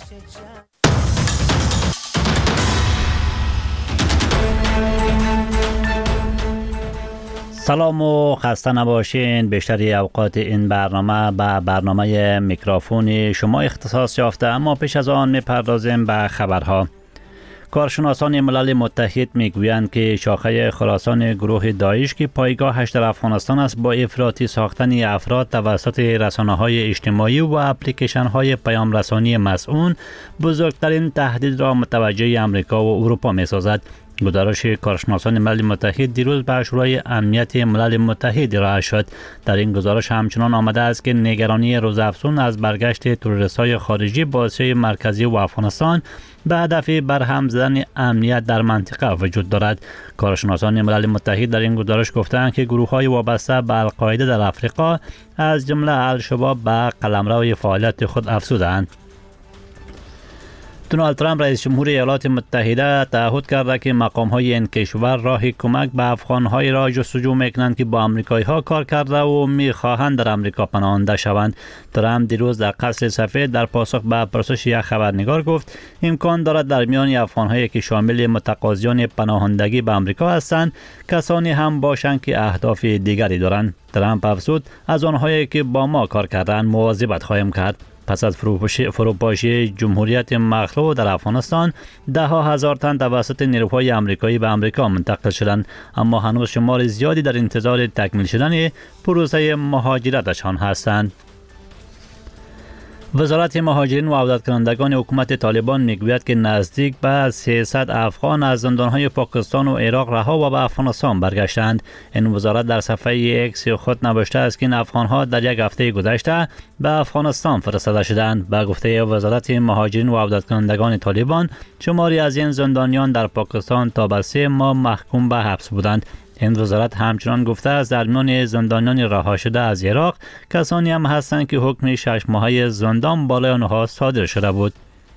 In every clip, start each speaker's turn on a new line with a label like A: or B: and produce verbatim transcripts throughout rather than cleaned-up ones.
A: سلام و خسته نباشین. بیشتری اوقات این برنامه به برنامه میکروفون شما اختصاص یافته، اما پیش از آن میپردازیم به خبرها. کارشناسان ملل متحد میگویند که شاخه خراسان گروه داعش که پایگاهش در افغانستان است با افراطی ساختن افراد توسط رسانه‌های اجتماعی و اپلیکیشن‌های پیام رسانی مسئول بزرگترین تهدید را متوجه امریکا و اروپا می‌سازد. گزارش کارشناسان ملل متحد دیروز به شورای امنیت ملل متحد ارائه شد. در این گزارش همچنان آمده است که نگرانی روزافزون از برگشت تروریست‌های خارجی با آسیای مرکزی و افغانستان به هدف برهم زدن امنیت در منطقه وجود دارد. کارشناسان ملل متحد در این گزارش گفتند که گروه‌های وابسته به القاعده در افریقا از جمله الشباب به قلمرو فعالیت خود افزودند. دونالد ترامپ رئیس جمهور ایالات متحده تعهد کرده که مقام‌های این کشور راه کمک به افغان‌های را جستجو می‌کنند که با آمریکایی‌ها کار کرده و می‌خواهند در آمریکا پناهنده شوند. ترامپ دیروز در قصر سفید در پاسخ به پرسش یک خبرنگار گفت امکان دارد در میان افغان‌هایی که شامل متقاضیان پناهندگی به آمریکا هستند کسانی هم باشند که اهداف دیگری دارند. ترامپ افزود از آنهایی که با ما کار کردند مواظبت خواهیم کرد. پس از فروپاشی جمهوریت مخلوع در افغانستان، ده ها هزار تن توسط نیروهای آمریکایی به آمریکا منتقل شدند، اما هنوز شمار زیادی در انتظار تکمیل شدن پروسه مهاجرتشان هستند. وزارت مهاجرین و عودت کنندگان حکومت طالبان میگوید که نزدیک به سیصد افغان از زندانهای پاکستان و عراق رها و به افغانستان برگشتند. این وزارت در صفحه اکس خود نوشته است که این افغانها در یک هفته گذشته به افغانستان فرستاده شدند. به گفته وزارت مهاجرین و عودت کنندگان طالبان، شماری از این زندانیان در پاکستان تا به سه ماه محکوم به حبس بودند. این وزارت همچنان گفته است در میان زندانیان رها شده از عراق کسانی هم هستند که حکم شش ماهه زندان بالای آنها صادر شده بود.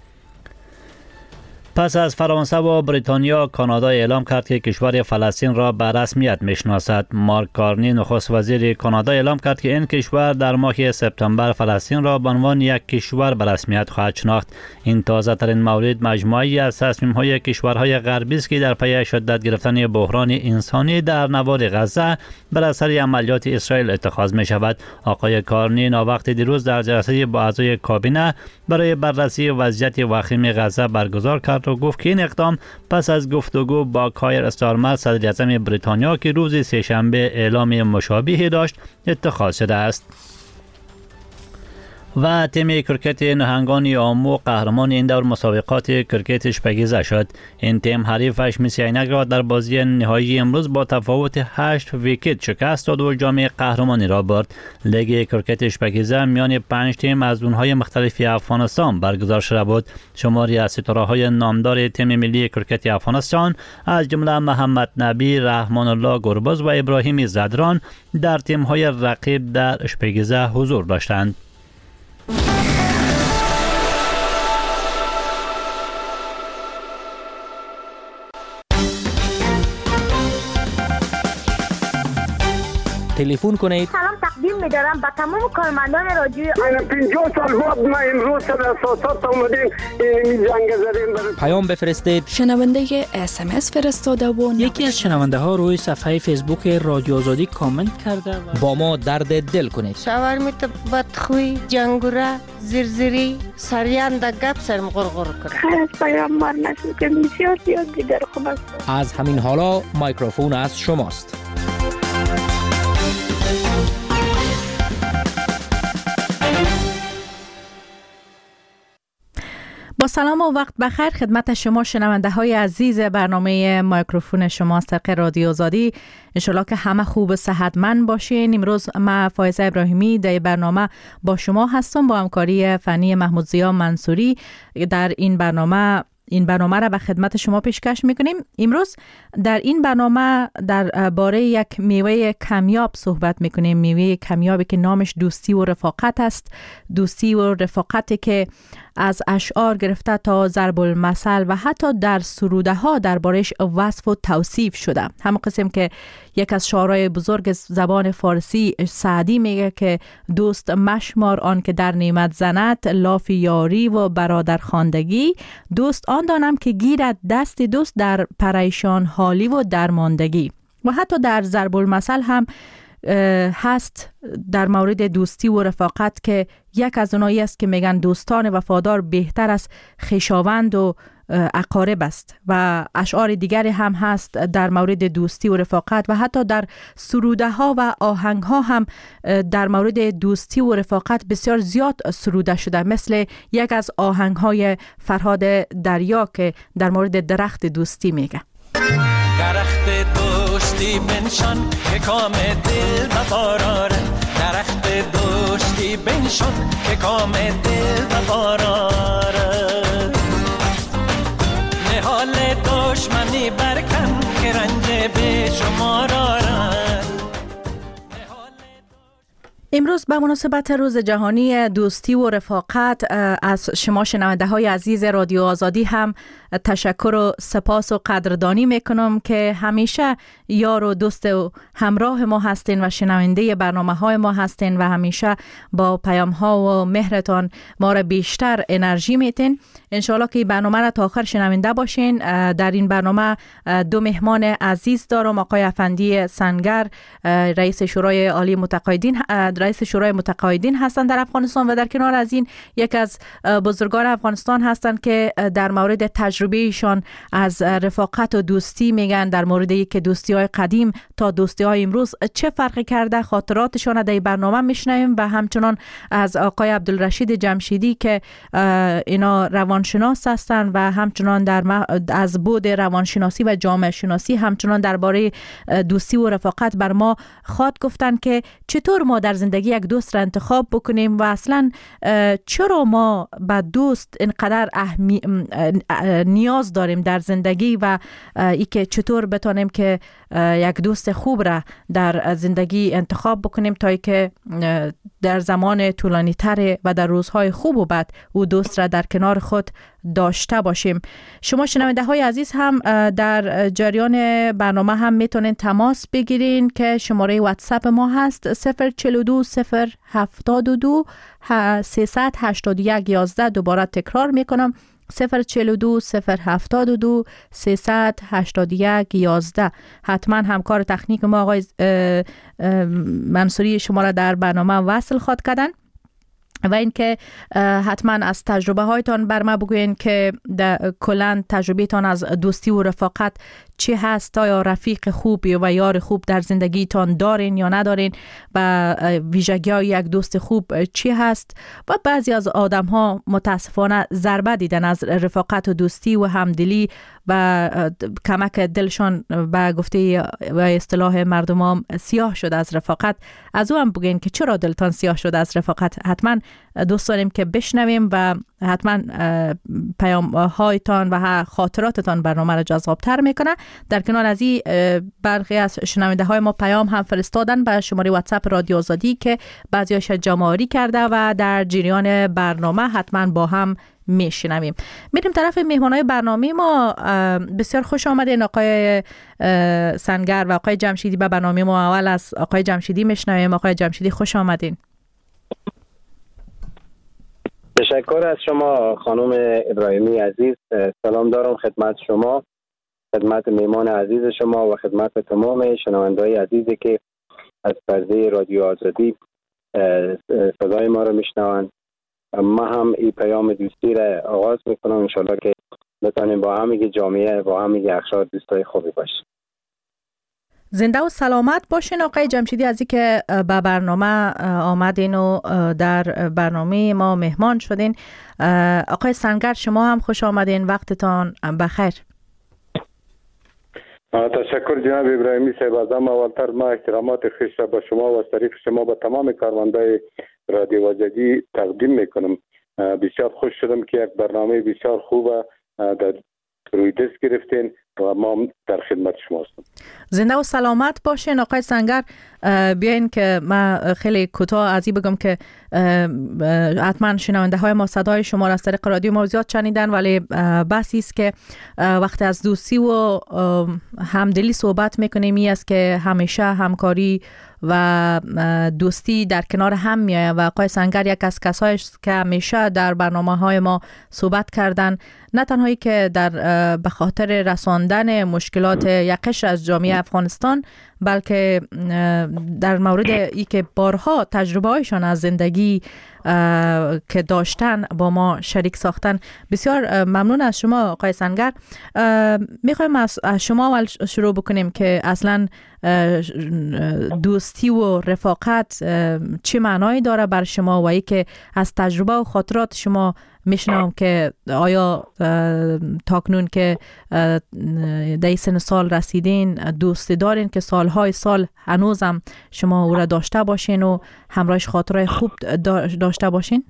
A: پس از فرانسه و بریتانیا، کانادا اعلام کرد که کشور فلسطین را به رسمیت میشناسد. مارک کارنی نخست وزیر کانادا اعلام کرد که این کشور در ماه سپتامبر فلسطین را به عنوان یک کشور به رسمیت خواهد شناخت. این تازه ترین مورد مجموعی از تصمیم های کشورهای غربی است که در پی شدت گرفتن بحران انسانی در نوار غزه بر اثر عملیات اسرائیل اتخاذ می شود. آقای کارنی ناوقت دیروز در جلسه با اعضای کابینه برای بررسی وضعیت وخیم غزه برگزار کرد و گفت که این اقدام پس از گفتگو با کایر استارمر صدر اعظم بریتانیا که روز سه‌شنبه اعلام مشابهی داشت اتخاذ شده است. و تیم کرکت نهنگان آمو قهرمان این دور مسابقات کرکت شپگیزه شد. این تیم حریفش مس عینک را در بازی نهایی امروز با تفاوت هشت ویکت شکست داد و جام قهرمانی را برد. لیگ کرکت شپگیزه میان پنج تیم از زون‌های مختلف افغانستان برگزار شده بود. شماری از ستاره‌های نامدار تیم ملی کرکت افغانستان از جمله محمد نبی، رحمان الله گربز و ابراهیم زدران در تیم‌های رقیب در شپگیزه حضور داشتند.
B: تلفن کنید.
C: سلام تقدیم می‌دارم به تمام کارمندان رادیو.
D: من پنجاه سال بعد ما امروز در اساسات اومدیم این زنگ زدیم برای
B: پیام بفرستید.
E: شنونده اس ام اس فرستاده و
F: یکی از شنونده ها روی صفحه فیسبوک رادیو آزادی کامنت کرده و
B: با ما درد دل کنید.
G: شاورمیت بدخوی، جنگوره، زرزری، سریان در گپ سرم غرغر کنه.
C: خیلی از پیام مار نشد که بسیار زیاد دیگر خوب است.
B: از همین حالا میکروفون از شماست.
H: با سلام و وقت بخیر خدمت شما شنونده های عزیز برنامه میکروفون شماست طریق رادیو آزادی. انشالله که همه خوب و صحتمند باشین. امروز من فایزه ابراهیمی در برنامه با شما هستم با همکاری فنی محمود ضیا منصوری. در این برنامه این برنامه را به خدمت شما پیشکش میکنیم. امروز در این برنامه در باره یک میوه کمیاب صحبت میکنیم. میوه کمیابی که نامش دوستی و رفاقت است. دوستی و رفاقتی که از اشعار گرفته تا ضرب المثل و حتی در سروده ها دربارش وصف و توصیف شده. همون قسم که یک از شاعرای بزرگ زبان فارسی سعدی میگه که دوست مشمار آن که در نعمت زند، لاف یاری و برادر خواندگی، دوست آن دانم که گیرد دست دوست در پریشان حالی و درماندگی. و حتی در ضرب المثل هم هست در مورد دوستی و رفاقت که یک از اونایی است که میگن دوستان وفادار بهتر از خویشاوند و اقارب است. و اشعار دیگری هم هست در مورد دوستی و رفاقت و حتی در سروده ها و آهنگ ها هم در مورد دوستی و رفاقت بسیار زیاد سروده شده، مثل یک از آهنگ های فرهاد دریا که در مورد درخت دوستی میگه.
I: درخت دوستی بنشان که کام دل بباراره، درخت دوستی بنشان که کام دل بباراره، نهال دشمنی برکن که رنج به شما راره.
H: امروز به مناسبت روز جهانی دوستی و رفاقت از شما شنونده های عزیز رادیو آزادی هم تشکر و سپاس و قدردانی میکنم که همیشه یار و دوست و همراه ما هستین و شنونده برنامه های ما هستین و همیشه با پیام ها و مهرتان ما را بیشتر انرژی میتین. انشالله که برنامه را تا آخر شنونده باشین. در این برنامه دو مهمان عزیز دارم، آقای افندی سنگر رئیس شورای عالی متقاعدین رئیس شورای متقاعدین هستند در افغانستان و در کنار از این یک از بزرگان افغانستان هستند که در مورد تجربه ایشان از رفاقت و دوستی میگن، در مورد اینکه دوستی های قدیم تا دوستی های امروز چه فرقی کرده، خاطراتشان در این برنامه میشنویم. و همچنان از آقای عبدالرشید جمشیدی که اینا روانشناس هستند و همچنان در از بود روانشناسی و جامعه شناسی همچنان درباره دوستی و رفاقت بر ما خواد گفتن که چطور ما در زندگی یک دوست را انتخاب بکنیم و اصلا چرا ما به دوست اینقدر اهمی... نیاز داریم در زندگی و ای که چطور بتانیم که یک دوست خوب را در زندگی انتخاب بکنیم تا ای که در زمان طولانی تر و در روزهای خوب و بد او دوست را در کنار خود داشته باشیم. شما شنونده های عزیز هم در جریان برنامه هم میتونین تماس بگیرین که شماره واتساپ ما هست صفر چهل و دو صفر هفتاد و دو سیصد هشتاد و یک یازده. دوباره تکرار میکنم صفر چهل و دو صفر هفتاد و دو سیصد هشتاد و یک یازده. حتما همکار تکنیک ما آقای منصوری شما را در برنامه وصل خواد کردن و اینکه حتما از تجربه هایتان بر ما بگوین که کلا تجربه تان از دوستی و رفاقت چی هست، یا رفیق خوب و یار خوب در زندگیتان دارین یا ندارین و ویژگی های یک دوست خوب چی هست. و بعضی از آدم ها متاسفانه ضربه دیدن از رفاقت و دوستی و همدلی و کمک دلشان به گفته و اصطلاح مردم هم سیاه شده از رفاقت. از او هم بگین که چرا دلتان سیاه شده از رفاقت. حتما دوست داریم که بشنویم و حتما پیام هایتان و خاطراتتان برنامه را جذابتر میکنه. در کنار از این برخی از شنونده های ما پیام هم فرستادن به شماره واتساپ رادیو آزادی که بعضیاش جمع‌آوری کرده و در جریان برنامه حتما با هم میشنویم. میریم طرف مهمانای برنامه ما. بسیار خوش آمدین آقای سنگر و آقای جمشیدی به برنامه ما. اول از آقای جمشیدی میشنویم. آقای جمشیدی خوش آمدین.
J: تشکر از شما خانم ابراهیمی عزیز. سلام دارم خدمت شما، خدمت میمان عزیز شما و خدمت تمام شنونده‌های عزیزی که از پرده رادیو آزادی صدای ما رو میشنوند. ما هم این پیام دوستی را آغاز میکنم، انشالله که بتانیم با همه جامعه با همه اخشار دوستای خوبی باشیم.
H: زنده و سلامت باشین آقای جمشیدی از اینکه به برنامه آمدین و در برنامه ما مهمان شدین. آقای سنگر شما هم خوش آمدین، وقتتان بخیر.
K: تشکر جناب ابراهیمی صاحب. از همه اولتر ما احترامات خویش را به شما و از طریق شما به تمام کارمندای رادیو آزادی تقدیم میکنم. بسیار خوش شدم که یک برنامه بسیار خوب در روی دست گرفتین و ما در خدمت شما هستم.
H: زنده و سلامت باشین آقای سنگر. بیاین که من خیلی کوتاه از این بگم که حتما شنونده های ما صدای شما را از طریق رادیو ما زیاد شنیدن، ولی بحثی است که وقتی از دوستی و همدلی صحبت میکنیم این است که همیشه همکاری و دوستی در کنار هم میآید و آقای سنگر یک از کسایی است که همیشه در برنامه های ما صحبت کردن، نه تنهایی که در به خاطر رساندن مشکلات یک قشر از جامعه افغانستان، بلکه در مورد ای که بارها تجربه هایشان از زندگی که داشتن با ما شریک ساختن. بسیار ممنون از شما آقای سنگر. میخوایم از شما اول شروع بکنیم که اصلا دوستی و رفاقت چه معنایی داره بر شما و ای که از تجربه و خاطرات شما میشنم که آیا تاکنون که در سن سال رسیدین دوستی دارین که سالهای سال هنوزم شما او را داشته باشین و همراهش خاطره خوب داشته باشین؟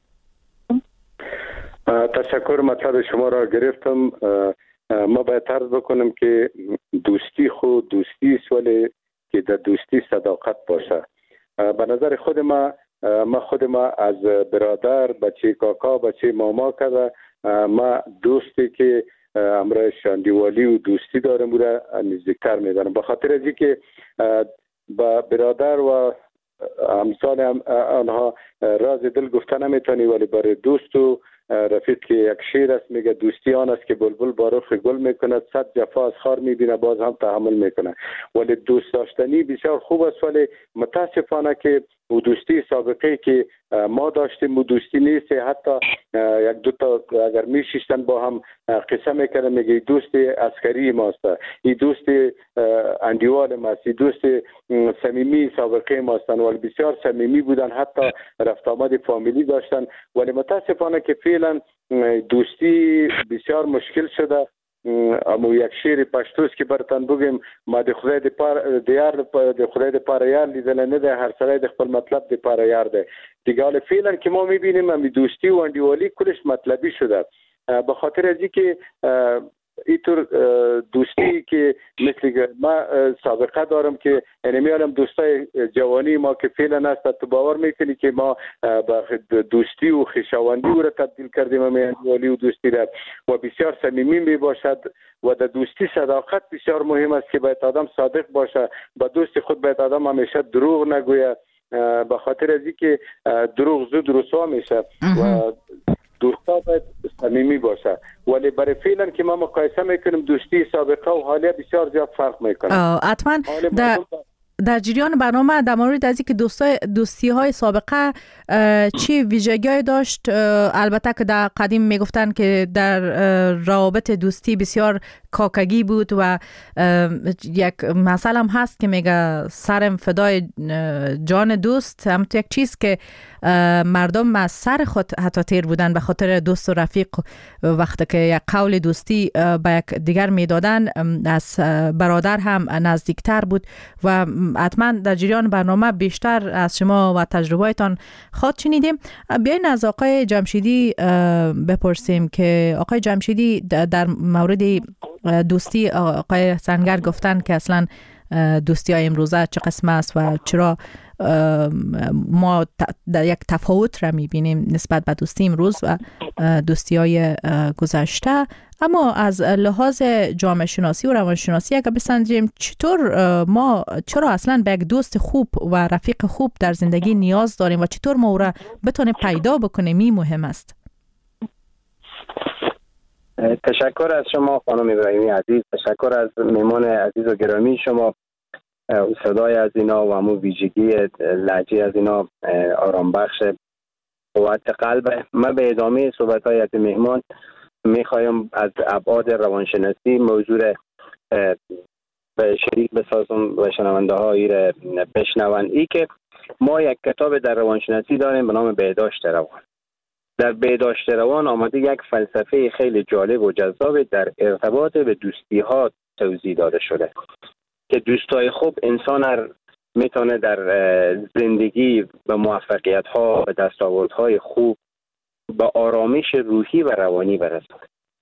K: تشکر، مطلب شما را گرفتم. ما باید عرض بکنم که دوستی خود دوستی است، ولی که در دوستی صداقت باشه. به نظر خود ما ما خود ما از برادر، بچه کاکا، بچه ماما کرده، ما دوستی که امرش اندیوالی و دوستی دارم بوده نزدیکتر میدارم، به خاطر از اینکه با برادر و امثال آنها راز دل گفتن نمیتونی، ولی برای دوست و رفیق که یک شعر است میگه دوستی آن است که بلبل با رخ گل میکند، صد جفا از خار میبینه باز هم تحمل میکنه. ولی دوست داشتنی بسیار خوب است، ولی متاسفانه که و دوستی سابقه که ما داشتیم و دوستی نیست. حتی یک دو تا اگر میشیشتن با هم قصه میکنه میگه دوست عسکری ماست، این دوست اندیوال ماست، این دوست صمیمی سابقه ماستن، ولی بسیار صمیمی بودن، حتی رفت آمد فامیلی داشتن. ولی متاسفانه که فعلا دوستی بسیار مشکل شده. اما یک شعر پشتوست که برتن بگیم ما د خدای د پار دیار د خدای د پار یار لیدل نه ده، هر سړی د خپل مطلب د پار یار ده دیگه. حالا فعلا که ما میبینیم امی دوستی و اندیوالی کلش مطلبی شده، به خاطر از اینکه اینطور دوستی که مثل ما سابقه دارم که انمیالم دوستای جوانی ما که فعلا هست، تو باور میکنی که ما به دوستی و خویشاوندی او را تبدیل کردیم امیالی و دوستی را، و بسیار صمیمی می باشد و در دوستی صداقت بسیار مهم است که باید آدم صادق باشه، با دوست خود باید آدم همیشه دروغ نگوید، به خاطر از اینکه دروغ زود رسوا میشه و دوستا باید صمیمی باشه. ولی برای فعلا که ما مقایسه میکنیم دوستی سابقه و حالیه بسیار زیاد فرق میکنه.
H: حتما در در جریان برنامه در مورد از اینکه دوستای دوستی های سابقه چی ویژگی داشت، البته که در قدیم میگفتن که در روابط دوستی بسیار کاکگی بود و یک مثل هم هست که میگه سرم فدای جان دوست، هم تو یک چیز که مردم از سر خود حتی تیر بودن به خاطر دوست و رفیق، وقتی که یک قول دوستی به یک دیگر میدادن از برادر هم نزدیکتر بود. و حتما در جریان برنامه بیشتر از شما و تجربه‌تان خواهد شنیدیم. بیاین از آقای جمشیدی بپرسیم که آقای جمشیدی در مورد دوستی آقای سنگر گفتن که اصلا دوستی های امروزه چه قسم است و چرا ما در یک تفاوت را میبینیم نسبت به دوستی امروز و دوستی های گذشته. اما از لحاظ جامعه شناسی و روانشناسی اگر بسنجیم چطور ما چرا اصلا به یک دوست خوب و رفیق خوب در زندگی نیاز داریم و چطور ما او را بتونیم پیدا بکنیم، این مهم است.
J: تشکر از شما خانم ابراهیمی عزیز، تشکر از میمان عزیز و گرامی شما. صدای از اینا و همون ویژگی لهجه از اینا آرام بخش قوت قلب. من به ادامه صحبت های از مهمان میخوایم از ابعاد روانشناسی موضوع به شریک بسازم و شنونده هایی را بشنون. ای که ما یک کتاب در روانشناسی داریم به نام بهداشت روان. در بهداشت روان آمده یک فلسفه خیلی جالب و جذاب در ارتباط به دوستی ها توضیح داده شده که دوستای خوب انسان هر میتونه در زندگی به موفقیت ها، به دستاوردهای خوب، به آرامش روحی و روانی برسد.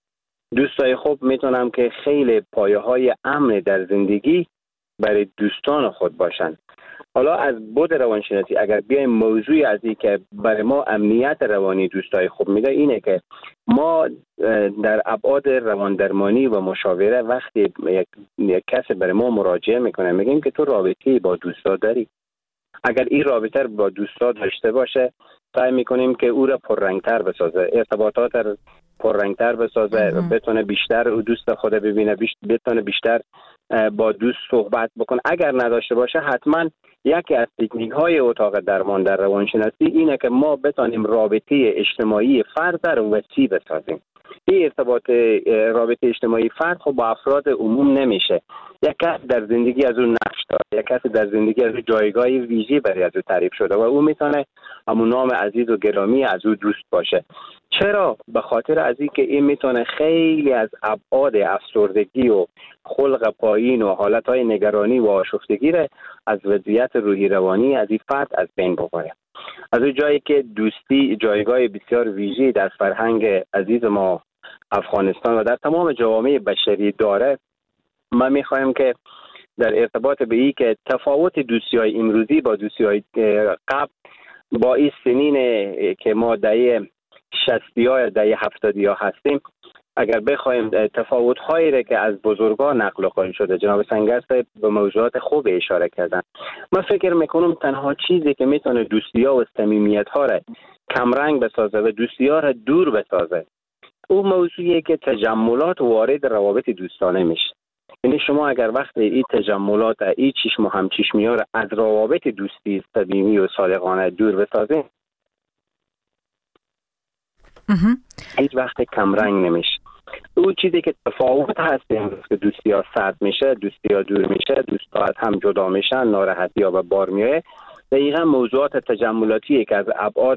J: دوستای خوب میتونم که خیلی پایه های امن در زندگی برای دوستان خود باشند. حالا از بود روانشناسی اگر بیایم موضوعی از این که برای ما امنیت روانی دوستای خوب میده اینه که ما در ابعاد رواندرمانی و مشاوره وقتی یک, یک کسی برای ما مراجعه میکنه میگیم که تو رابطه‌ای با دوستا داری. اگر این رابطه با دوستا داشته باشه سعی میکنیم که او را پررنگتر بسازه، ارتباطات را پررنگتر بسازه، بتونه بیشتر دوست خود ببینه، بتونه بیشتر با دوست صحبت بکنه. اگر نداشته باشه حتما یکی از تکنیک های اتاق درمان در روانشناسی اینه که ما بتونیم رابطه اجتماعی فرد را وسیع بسازیم. این ارتباط رابطه اجتماعی فرد خب با افراد عموم نمیشه. یک کس در زندگی از اون نقش داره، یک کس در زندگی از اون جایگاه ویژه‌ای برای از او تعریف شده و او میتونه همون نام عزیز و گرامی از او دوست باشه. چرا؟ به خاطر از این که این میتونه خیلی از ابعاد افسردگی و خلق پایین و حالتهای نگرانی و آشفتگی را از وضعیت روحی روانی از این فرد از بین ببره. از اون جایی که دوستی جایگاه بسیار ویژه‌ای در فرهنگ عزیز ما افغانستان و در تمام جوامع بشری داره، ما میخوایم که در ارتباط به این که تفاوت دوستی‌های امروزی با دوستی‌های قبل با این سنین که ما دهه شصتی ها یا دهه هفتادی ها هستیم، اگر بخوایم تفاوت‌هایی را که از بزرگان نقل قول شده، جناب سنگر صاحب به موضوعات خوب اشاره کردن. من فکر میکنم تنها چیزی که میتونه دوستی‌ها و صمیمیت‌ها را کمرنگ بسازه و دوستی‌ها را دور بسازه او موضوعیه که تجملات وارد روابط دوستانه میشه. یعنی شما اگر وقت این تجملات این چشم و همچشمی ها را از روابط دوستی صمیمی و صادقانه دور بسازید هیچ وقت کمرنگ نمیشه. او چیزی که تفاوت هست امروز که دوستی ها سرد میشه، دوستی ها دور میشه، دوست ها از هم جدا میشن، ناراحتی ها به بار میایه، دقیقا موضوعات تجملاتی که از ابعاد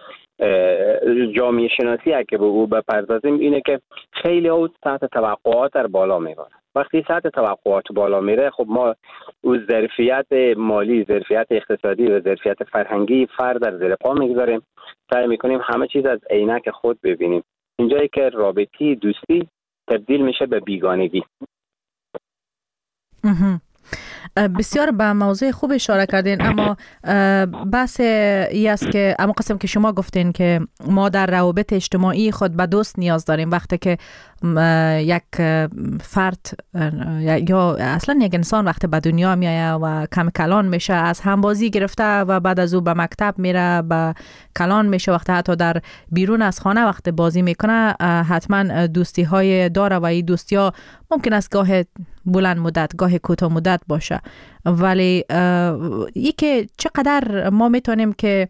J: جامعه شناسی که به او بپردازیم اینه که خیلی ها سطح توقعات در بالا میبرن. وقتی سطح توقعات بالا میره خب ما او ظرفیت مالی، ظرفیت اقتصادی و ظرفیت فرهنگی فرد در زیر پا میگذاریم، سعی میکنیم همه چیز از عینک خود ببینیم. اینجایی که رابطه دوستی تبدیل میشه به بیگانگی.
H: بسیار به موضوع خوب اشاره کردین، اما بحث ای است که اما قسم که شما گفتین که ما در روابط اجتماعی خود به دوست نیاز داریم. وقتی که یک فرد یا اصلا یک انسان وقتی به دنیا میایه و کم کلان میشه، از همبازی گرفته و بعد از او به مکتب میره به کلان میشه، وقتی حتی در بیرون از خانه وقتی بازی میکنه حتما دوستی های داره و این دوستی ها ممکن است گاه بلند مدت گاه کوتاه مدت باشه، ولی ای که چقدر ما میتونیم که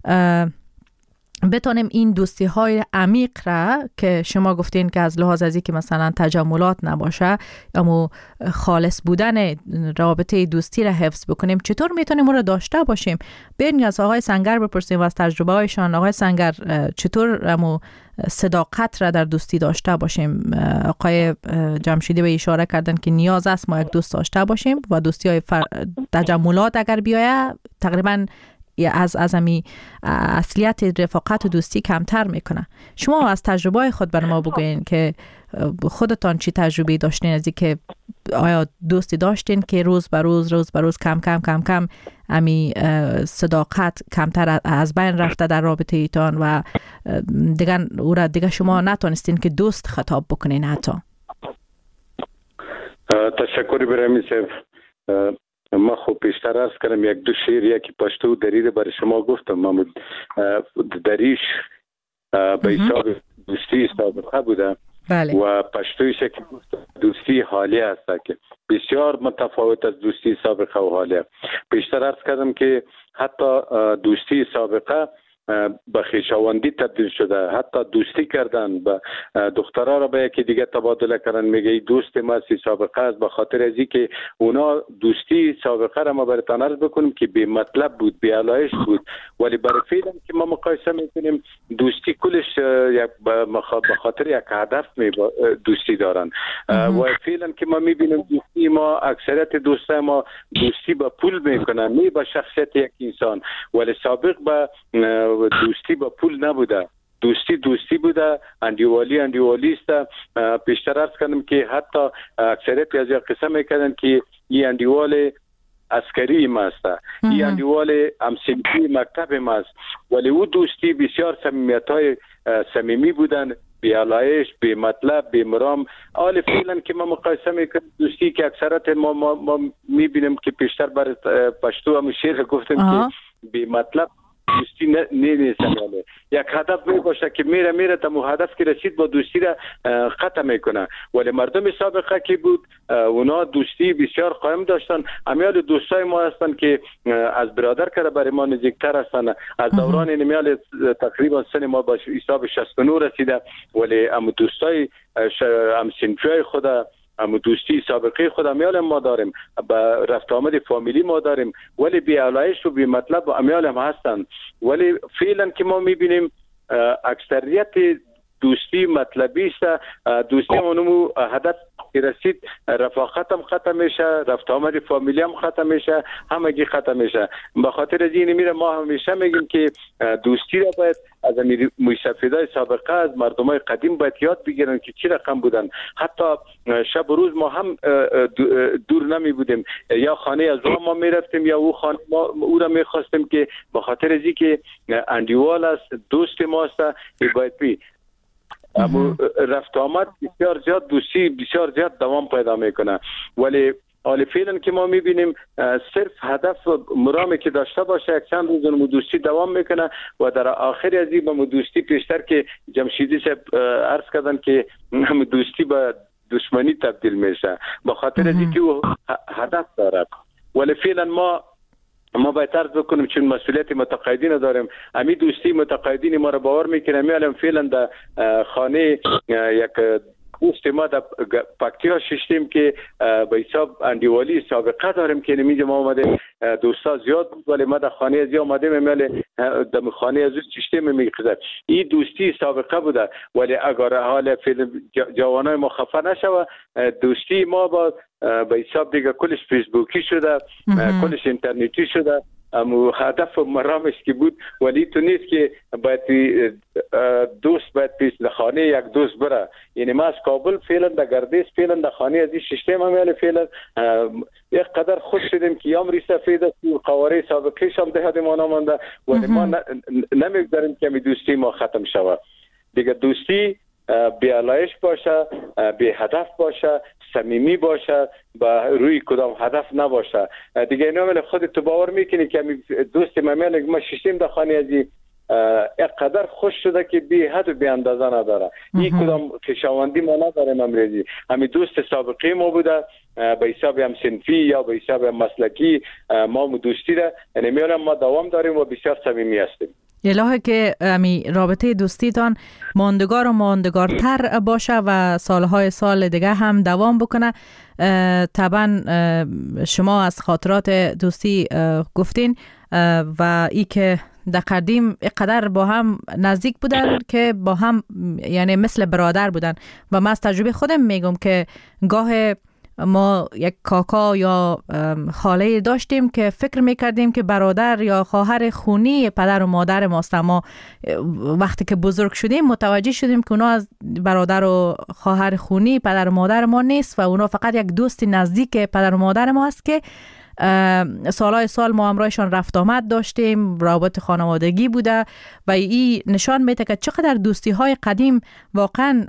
H: بتونیم این دوستی های عمیق را که شما گفتین که از لحاظ ازی که مثلا تجملات نباشه اما خالص بودن رابطه دوستی را حفظ بکنیم، چطور میتونیم اون را داشته باشیم؟ بیاین از آقای سنگر بپرسیم و از تجربه هایشان. آقای سنگر، چطور امو صداقت را در دوستی داشته باشیم؟ آقای جمشیدی به اشاره کردن که نیاز است ما یک دوست داشته باشیم و دوستی های فر... تجملات اگر بیایه تقریبا از ازمی اصلیت رفاقت و دوستی کمتر میکنه. شما از تجربه خود بر ما بگوین که خودتان چی تجربه داشتین از که آیا دوستی داشتین که روز به روز روز به روز کم کم کم کم امی صداقت کمتر از بین رفته در رابطه ایتان و دیگه او را دیگه شما نتونستین که دوست خطاب بکنین حتی؟
K: تشکر برای صاحب. ما خوب پیشتر عرض کردم یک دو شعر یکی پشتو دریده برای شما گفتم. ما دریش به حساب دوستی سابقه بوده
H: بله.
K: و پشتویش که دوستی حالی است که بسیار متفاوت از دوستی سابقه و حالی. پیشتر عرض کردم که حتی دوستی سابقه به خویشاوندی تبدیل شده، حتی دوستی کردن به دخترها را به یکی دیگه تبادله کردن، میگه دوست ما سی سابقه است، به خاطر از اینکه اونا دوستی سابقه را ما براتون عرض بکنیم که بی مطلب بود، بی علایش بود، ولی برای فعلا که ما مقایسه میکنیم دوستی کلش یک به خاطر یک هدف می دوستی دارن و فعلا که ما میبینیم دوستی ما اکثریت دوستا ما دوستی با پول میکنن، نه با شخصیت یک انسان، ولی سابق با دوستی با پول نبوده. دوستی دوستی بوده، اندیوالی اندیوالی است. پیشتر عرض کردم که حتی اکثریت از یا قسم میکردن که این اندیوال عسکری ما است، این اندیوال همسنفی مکتب ما است، ولی او دوستی بسیار صمیمیت‌های صمیمی بودن، بی علایش، بی مطلب، بی مرام. حال فعلا که ما مقایسه میکنیم دوستی که اکثرت ما, ما, ما میبینیم که پیشتر بر پشتو هم شعر گفتیم که بی مطلب دوستی نه نیست. یعنی یک هدف می باشه که میره میره تا مو هدف که رسید با دوستی را ختم میکنه. ولی مردم سابقه که بود اونا دوستی بسیار قائم داشتن. امیال دوستای ما هستن که از برادر کرده برای ما نزدیکتر هستن. از دوران امیال تقریبا سن ما با حساب شصت و نه رسیده، ولی ام دوستای ام سنفی خدا اما دوستی سابقه خود امیال ما داریم، با رفت آمد فامیلی ما داریم، ولی بی علایش و بی مطلب و امیال هم هستند. ولی فعلا که ما میبینیم اکثریت دوستی مطلبی است. دوستی اونمو هدف که رسید رفاقت هم ختم میشه، رفت آمد فامیلی هم ختم میشه، همگی ختم میشه. به خاطر از این میره ما همیشه میگیم که دوستی را باید از موسفیدای سابقه، از مردمای قدیم باید یاد بگیرن که چی رقم بودن. حتی شب و روز ما هم دور نمی بودیم، یا خانه از ما می رفتیم یا او خانه ما او را می خواستیم، که به خاطر از اینکه اندیوال است، دوست ما است، باید بی اما رفت آمد بسیار زیاد دوستی بسیار زیاد دوام پیدا میکنه. ولی حال فعلا که ما میبینیم صرف هدف مرامی که داشته باشه یک چند روز اون دوستی دوام میکنه و در آخر از این با دوستی پیشتر که جمشیدی صاحب عرض کردن که دوستی به دشمنی تبدیل میشه، به خاطر از اینکه او هدف داره. ولی فعلا ما ما باید عرض بکنیم چون مسئولیت متقاعدین داریم. امی دوستی متقاعدین ما را باور میکنه. میالم فعلا در خانه یک دوست ما در پکتیا ششتیم که به حساب اندیوالی سابقه داریم که نمیجه ما آمده دوستا زیاد بود، ولی ما در خانه از یا آمده میاله در خانه از ششتیم میگذر. این دوستی سابقه بوده، ولی اگر حال فعلا جوانای ما خفه نشوه، دوستی ما با به حساب دیگه کلش فیسبوکی شده، کلش اینترنتی شده. اما هدف مرامش که بود، ولی تو نیست که باید دوست باید پیش در خانه یک دوست بره. یعنی ما از کابل فعلا در گردیس فعلا در خانه از این ششتیم همیاله فعلا یک قدر خوش شدیم که یام ری سفید است و قواره سابقیش هم ده ما نمانده، ولی ما نمیگذاریم که می دوستی ما ختم شود. دیگه دوستی بی علایش باشه، بی هدف باشه، صمیمی باشه، با روی کدام هدف نباشه. دیگه اینو خودت تو باور میکنی که دوست من ما ششتیم در خانه ازی یک قدر خوش شده که بی حد و بی اندازه نداره. این کدام خویشاوندی ما نداریم امروزی. همین دوست سابقه ما بوده، به حساب هم سنفی یا به حساب هم مسلکی ما دوستی را یعنی میارم ما دوام داریم و بسیار صمیمی هستیم.
H: الهه که امی رابطه دوستیتان ماندگار و ماندگارتر باشه و سالهای سال دیگه هم دوام بکنه. طبعا شما از خاطرات دوستی گفتین و ای که در قدیم قدر با هم نزدیک بودن که با هم یعنی مثل برادر بودن. و من از تجربه خودم میگم که گاه ما یک کاکا یا خاله داشتیم که فکر میکردیم که برادر یا خواهر خونی پدر و مادر ماست، اما وقتی که بزرگ شدیم متوجه شدیم که اونا از برادر و خواهر خونی پدر و مادر ما نیست و اونا فقط یک دوست نزدیک پدر و مادر ما است که سالهای سال ما همراهشان رفت آمد داشتیم، رابط خانوادگی بوده و این نشان میده که چقدر دوستی های قدیم واقعا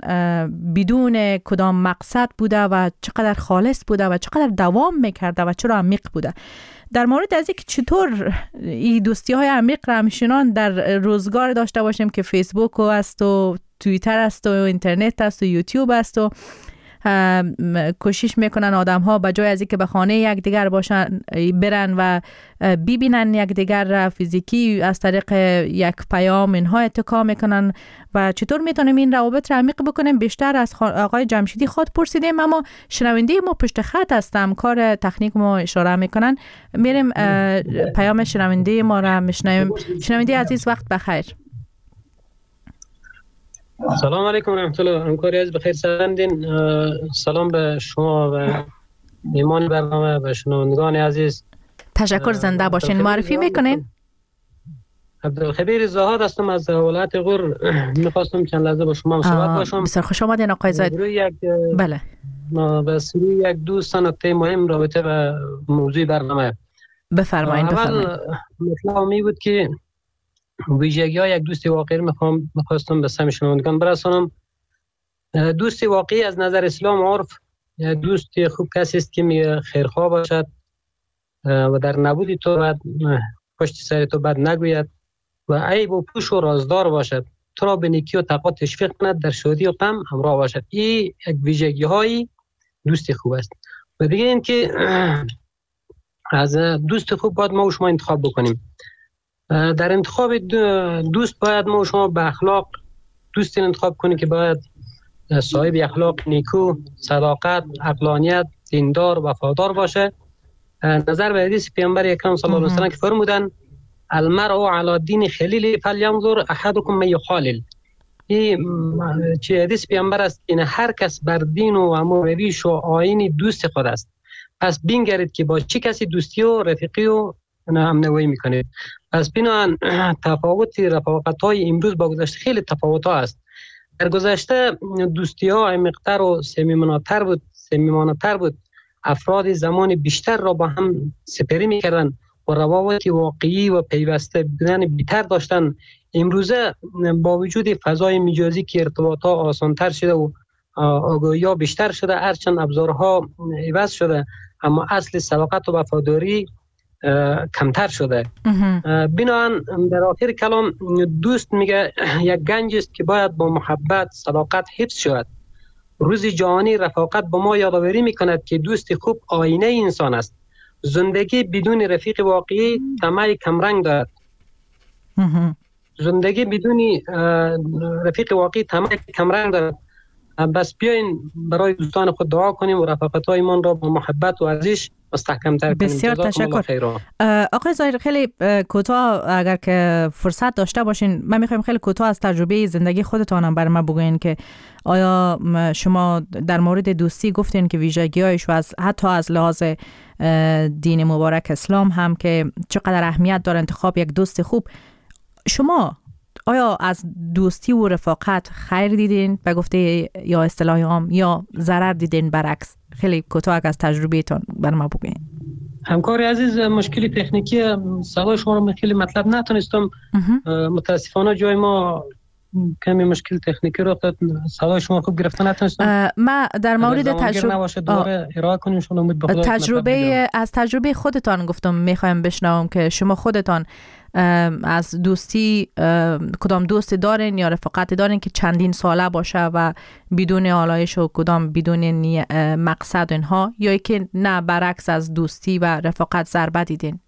H: بدون کدام مقصد بوده و چقدر خالص بوده و چقدر دوام میکرده و چرا عمیق بوده. در مورد از اینکه چطور این دوستی های عمیق را همچنان در روزگار داشته باشیم که فیسبوک است و توییتر است و اینترنت است و یوتیوب است و کوشش میکنن آدم ها به جای از اینکه به خانه یک دیگر باشن برن و ببینن یک دیگر را فیزیکی از طریق یک پیام اینها اتکا میکنن. و چطور میتونیم این روابط را عمیق بکنیم؟ بیشتر از آقای جمشیدی خود پرسیدیم، اما شنونده ما پشت خط هستم، کار تکنیک ما اشاره میکنن. میریم پیام شنونده ما را میشنویم. شنونده عزیز وقت بخیر.
L: سلام علیکم و رحمت الله. همکاری از بخیر سرندین. سلام به شما و میمان برنامه و شنوندگان عزیز.
H: تشکر، زنده باشین. معرفی میکنین؟
L: عبدالخبیر زاهد هستم از ولایت غور. میخواستم چند لحظه با شما صحبت باشم.
H: بسیار خوش آمدین آقای زاهد.
L: یک
H: بله.
L: بس یک دوست نکته مهم رابطه به موضوع برنامه.
H: بفرمایید بفرمایید.
L: اول مطلب می بود که ویژگی های یک دوست واقعی میخوام میخواستم به سمع شنوندگان برسانم. دوست واقعی از نظر اسلام عرف دوست خوب کسی است که میگه خیرخواه باشد و در نبودی تو بعد پشت سر تو بد نگوید و عیب و پوش و رازدار باشد، تو را به نیکی و تقوا تشویق کند، در شادی و غم همراه باشد. این یک ویژگی های دوست خوب است. و دیگه این که از دوست خوب باید ما و شما انتخاب بکنیم. در انتخاب دوست باید ما و شما به اخلاق دوست انتخاب کنیم که باید صاحب اخلاق نیکو، صداقت، عقلانیت، دیندار، وفادار باشه. نظر به حدیث پیامبر اکرم صلی الله علیه و سلم که فرمودن المرء علی دین خلیل فلینظر احدکم من یخالل. این چه حدیث پیامبر است که هر کس بر دین و روش و آیین دوست خود است. پس بینگرید که با چه کسی دوستی و رفیقی و همنوایی میکنید. پس بنابراین تفاوت رفاقت‌های امروز با گذشته خیلی تفاوت‌ها است. در گذشته دوستی ها عمیق‌تر و صمیمانه‌تر بود، صمیمانه‌تر بود. افراد زمان بیشتر را با هم سپری میکردن و روابط واقعی و پیوسته بودن بیشتر داشتن. امروزه با وجود فضای مجازی که ارتباطات آسان‌تر شده و آگاهی‌ها بیشتر شده، هرچند ابزارها عوض شده، اما اصل صداقت و وفاداری کمتر شده. بنابراین در آخر کلام دوست میگه یک گنج است که باید با محبت، صداقت حفظ شود. روز جهانی رفاقت با ما یادآوری میکند که دوست خوب آینه انسان است. زندگی بدون رفیق واقعی طمع کمرنگ دارد. زندگی بدون رفیق واقعی طمع کمرنگ دارد. بس بیاین برای دوستان خود دعا کنیم و رفاقت‌های ایمان را با محبت و ارزش مستحکم‌تر کنیم.
H: بسیار تشکر. آقای ظاهر خیلی کوتاه اگر که فرصت داشته باشین، من می‌خوایم خیلی کوتاه از تجربه زندگی خودتان هم برام بگوین که آیا شما در مورد دوستی گفتین که ویژگی‌هایش و از حتی از لحاظ دین مبارک اسلام هم که چقدر اهمیت داره انتخاب یک دوست خوب. شما آیا از دوستی و رفاقت خیر دیدین به گفته یا اصطلاح عام یا ضرر دیدین برعکس؟ خیلی کوتاه از تجربه‌تون برام بگین.
L: همکار عزیز، مشکلی تکنیکی صدای شما رو خیلی مطلب نتونستم. متاسفانه جای ما کمی مشکل تکنیکی رو داد، صدای شما خوب گرفته نتونستم.
H: ما در مورد تجربه
L: ارائه کنیم شما امید به
H: تجربه از تجربه خودتان گفتم میخوایم بشنوم که شما خودتان از دوستی کدام دوست دارین یا رفاقت دارین که چندین ساله باشه و بدون آلایش و کدام بدون مقصد اینها، یا که نه برعکس از دوستی و رفاقت ضربه دیدین؟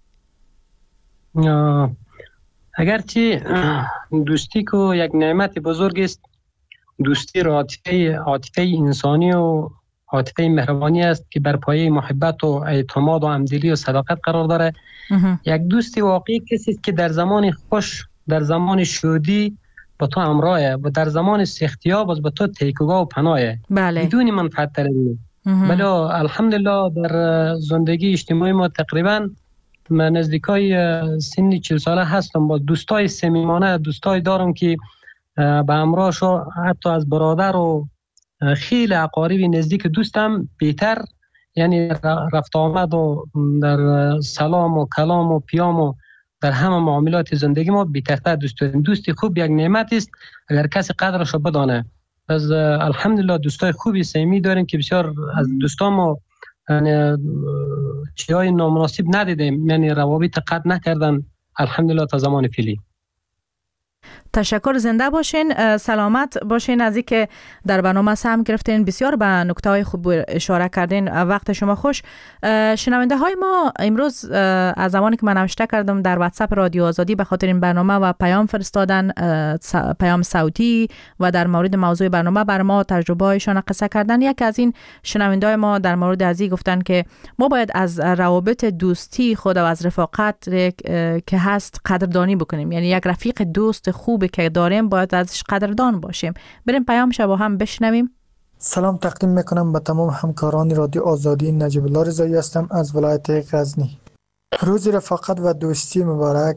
L: اگرچه دوستی که یک نعمت بزرگ است، دوستی را عاطفه عاطفه انسانی و عاطفه مهربانی است که بر پایه محبت و اعتماد و همدلی و صداقت قرار داره. یک دوست واقعی کسی است که در زمان خوش، در زمان شادی با تو همراهه و در زمان سختی‌ها باز با تو تکیه‌گاه و پناهه.
H: بله.
L: بدون منفعت طلبی. بله الحمدلله در زندگی اجتماعی ما تقریبا من نزدیکای سن چهل ساله هستم، با دوستای صمیمانه دوستای دارم که به همراهشو حتی از برادر و خیلی اقارب نزدیک دوستم بهتر، یعنی رفت آمد و در سلام و کلام و پیام و در همه معاملات زندگی ما بهترتر دوست داریم. دوستی خوب یک نعمت است اگر کسی قدرش بدانه. از الحمدلله دوستای خوبی صمیمی داریم که بسیار از دوستان ما یعنی چیزای نامناسب ندیدیم، یعنی روابط قطع نکردن الحمدلله تا زمان فعلی.
H: تشکر، زنده باشین، سلامت باشین. از اینکه در برنامه سهم گرفتین، بسیار به نکته‌های خوب اشاره کردین. وقت شما خوش. شنونده های ما امروز از زمانی که من نوشته کردم در واتساپ رادیو آزادی به خاطر این برنامه و پیام فرستادن، پیام صوتی و در مورد موضوع برنامه بر ما تجربه هایشان قصه کردن. یک از این شنونده های ما در مورد ازی گفتن که ما باید از روابط دوستی خود و از رفاقت که هست قدردانی بکنیم، یعنی یک رفیق دوست خوب که داریم باید ازش قدردان باشیم. بریم پیام شبا هم بشنویم.
M: سلام تقدیم میکنم به تمام همکاران رادیو آزادی. نجیب الله رضایی هستم از ولایت غزنی. روز رفاقت و دوستی مبارک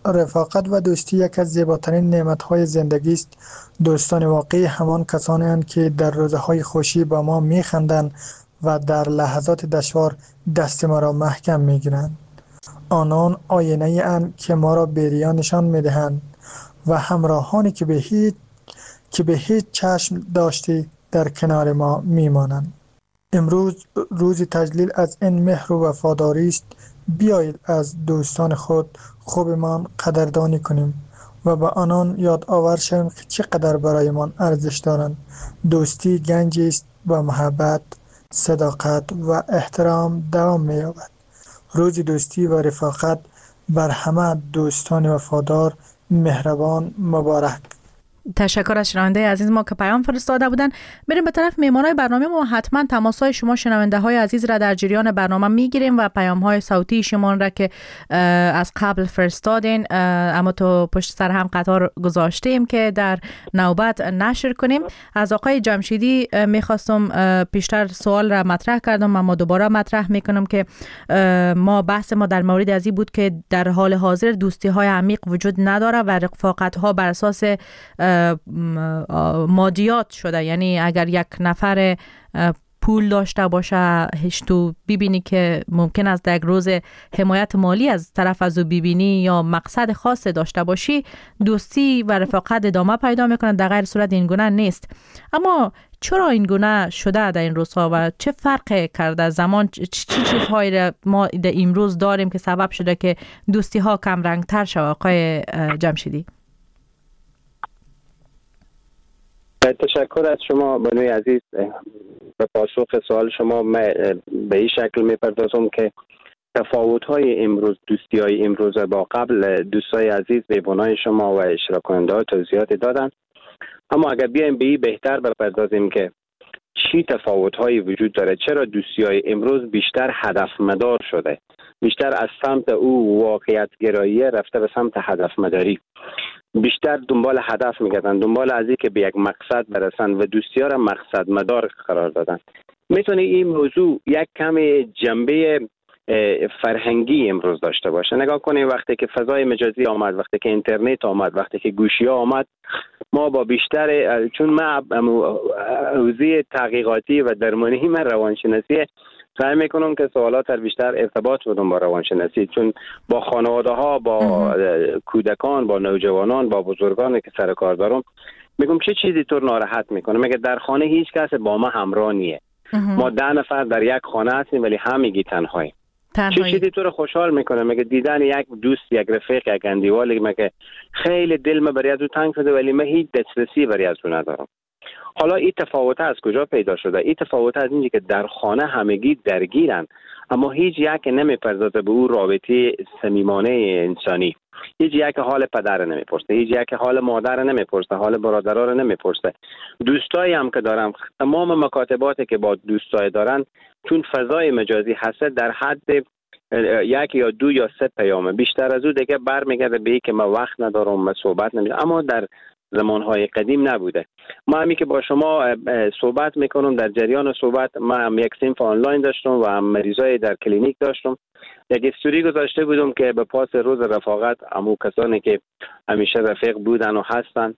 M: رفاقت و دوستی یک از زیباترین نعمت‌های زندگی است. دوستان واقعی همان کسانی اند که در روزهای خوشی با ما می‌خندند و در لحظات دشوار دست ما را محکم می‌گیرند. آنان آینه اند که ما را بریان نشان می‌دهند و همراهانی که به هیچ که به هیچ چشم داشتی در کنار ما می‌مانند. امروز روز تجلیل از این مهر و وفاداری است. بیایید از دوستان خود خوبمان قدردانی کنیم و به آنان یادآور شویم که چقدر برایمان ارزش دارند. دوستی گنجی است و محبت، صداقت و احترام دوام می‌یابد. روز دوستی و رفاقت بر همه دوستان وفادار مهربان مبارک.
H: تشکر از شنونده عزیز ما که پیام فرستاده بودن. بریم به طرف میهمانای برنامه ما. حتما تماس‌های شما شنونده های عزیز را در جریان برنامه میگیریم و پیام‌های صوتی شما را که از قبل فرستادین اما تو پشت سر هم قطار گذاشتیم که در نوبت نشر کنیم. از آقای جمشیدی میخواستم پیشتر سوال را مطرح کردم اما دوباره مطرح میکنم که ما بحث ما در مورد ازی بود که در حال حاضر دوستی های عمیق وجود نداره و رفاقت ها بر اساس مادیات شده. یعنی اگر یک نفر پول داشته باشه هیچ تو ببینی که ممکن است در یک روز حمایت مالی از طرف از او ببینی یا مقصد خاص داشته باشی، دوستی و رفاقت ادامه پیدا میکنه. در غیر صورت این گونه نیست. اما چرا این گونه شده در این روزها و چه فرق کرده زمان؟ چه چیزهایی را ما در امروز داریم که سبب شده که دوستی ها کم رنگ تر شود؟ آقای جمشیدی.
J: تشکر از شما بانوی عزیز. به پاسخ سوال شما به این شکل میپردازم که تفاوت‌های امروز، دوستی‌های امروز با قبل دوستای عزیز میبونای شما و اشتراک کننده‌ها توضیحات دادن. اما اگر بیایم به این بهتر بپردازیم که چی تفاوت‌هایی وجود داره، چرا دوستی‌های امروز بیشتر هدف مدار شده، بیشتر از سمت او واقعیت گرایی رفته به سمت هدف مداری، بیشتر دنبال هدف میگردن، دنبال از این که به یک مقصد برسن و دوستی ها را مقصد مدار قرار دادن. میتونه این موضوع یک کم جنبه فرهنگی امروز داشته باشه. نگاه کنید وقتی که فضای مجازی آمد، وقتی که اینترنت آمد، وقتی که گوشی ها آمد، ما با بیشتر، چون من حوزه تحقیقاتی و درمانی من روانشناسی، سعی میکنم که سوالات در بیشتر ارتباط بدم با روانشناسی، چون با خانواده ها، با کودکان، با نوجوانان، با بزرگان که سر کار دارم، میگم چه چیزی تو ناراحت میکنه؟ میگه در خانه هیچ کس با ما همراه نیه. ما ده نفر در یک خانه هستیم ولی همگی تنهایی. چه چیزی تو رو خوشحال میکنه؟ میگه دیدن یک دوست، یک رفیق، یک اندیوالی. میگه خیلی دل ما برای از او تنگ شده ولی من هیچ دسترسی برای از او ندارم. حالا این تفاوت از کجا پیدا شده؟ این تفاوت از اینجا که در خانه همگی درگیرن اما هیچ یک نمیپردازه به او رابطه صمیمانه انسانی. هیچ یک حال پدر نمیپرسه، هیچ یک حال مادر نمیپرسه، حال برادرها رو نمیپرسه. دوستایی هم که دارم، تمام مکاتباتی که با دوستای دارن، چون فضای مجازی هست، در حد یک یا دو یا سه پیامه. بیشتر از او دیگه برمیگرده به اینکه من وقت ندارم، من صحبت نمی‌کنم. اما در زمانهای قدیم نبوده. ما همی که با شما صحبت میکنم، در جریان صحبت ما هم یک صنف آنلاین داشتم و هم مریضای در کلینیک داشتم. یک استوری گذاشته بودم که به پاس روز رفاقت امو کسانی که همیشه رفیق بودن و هستن،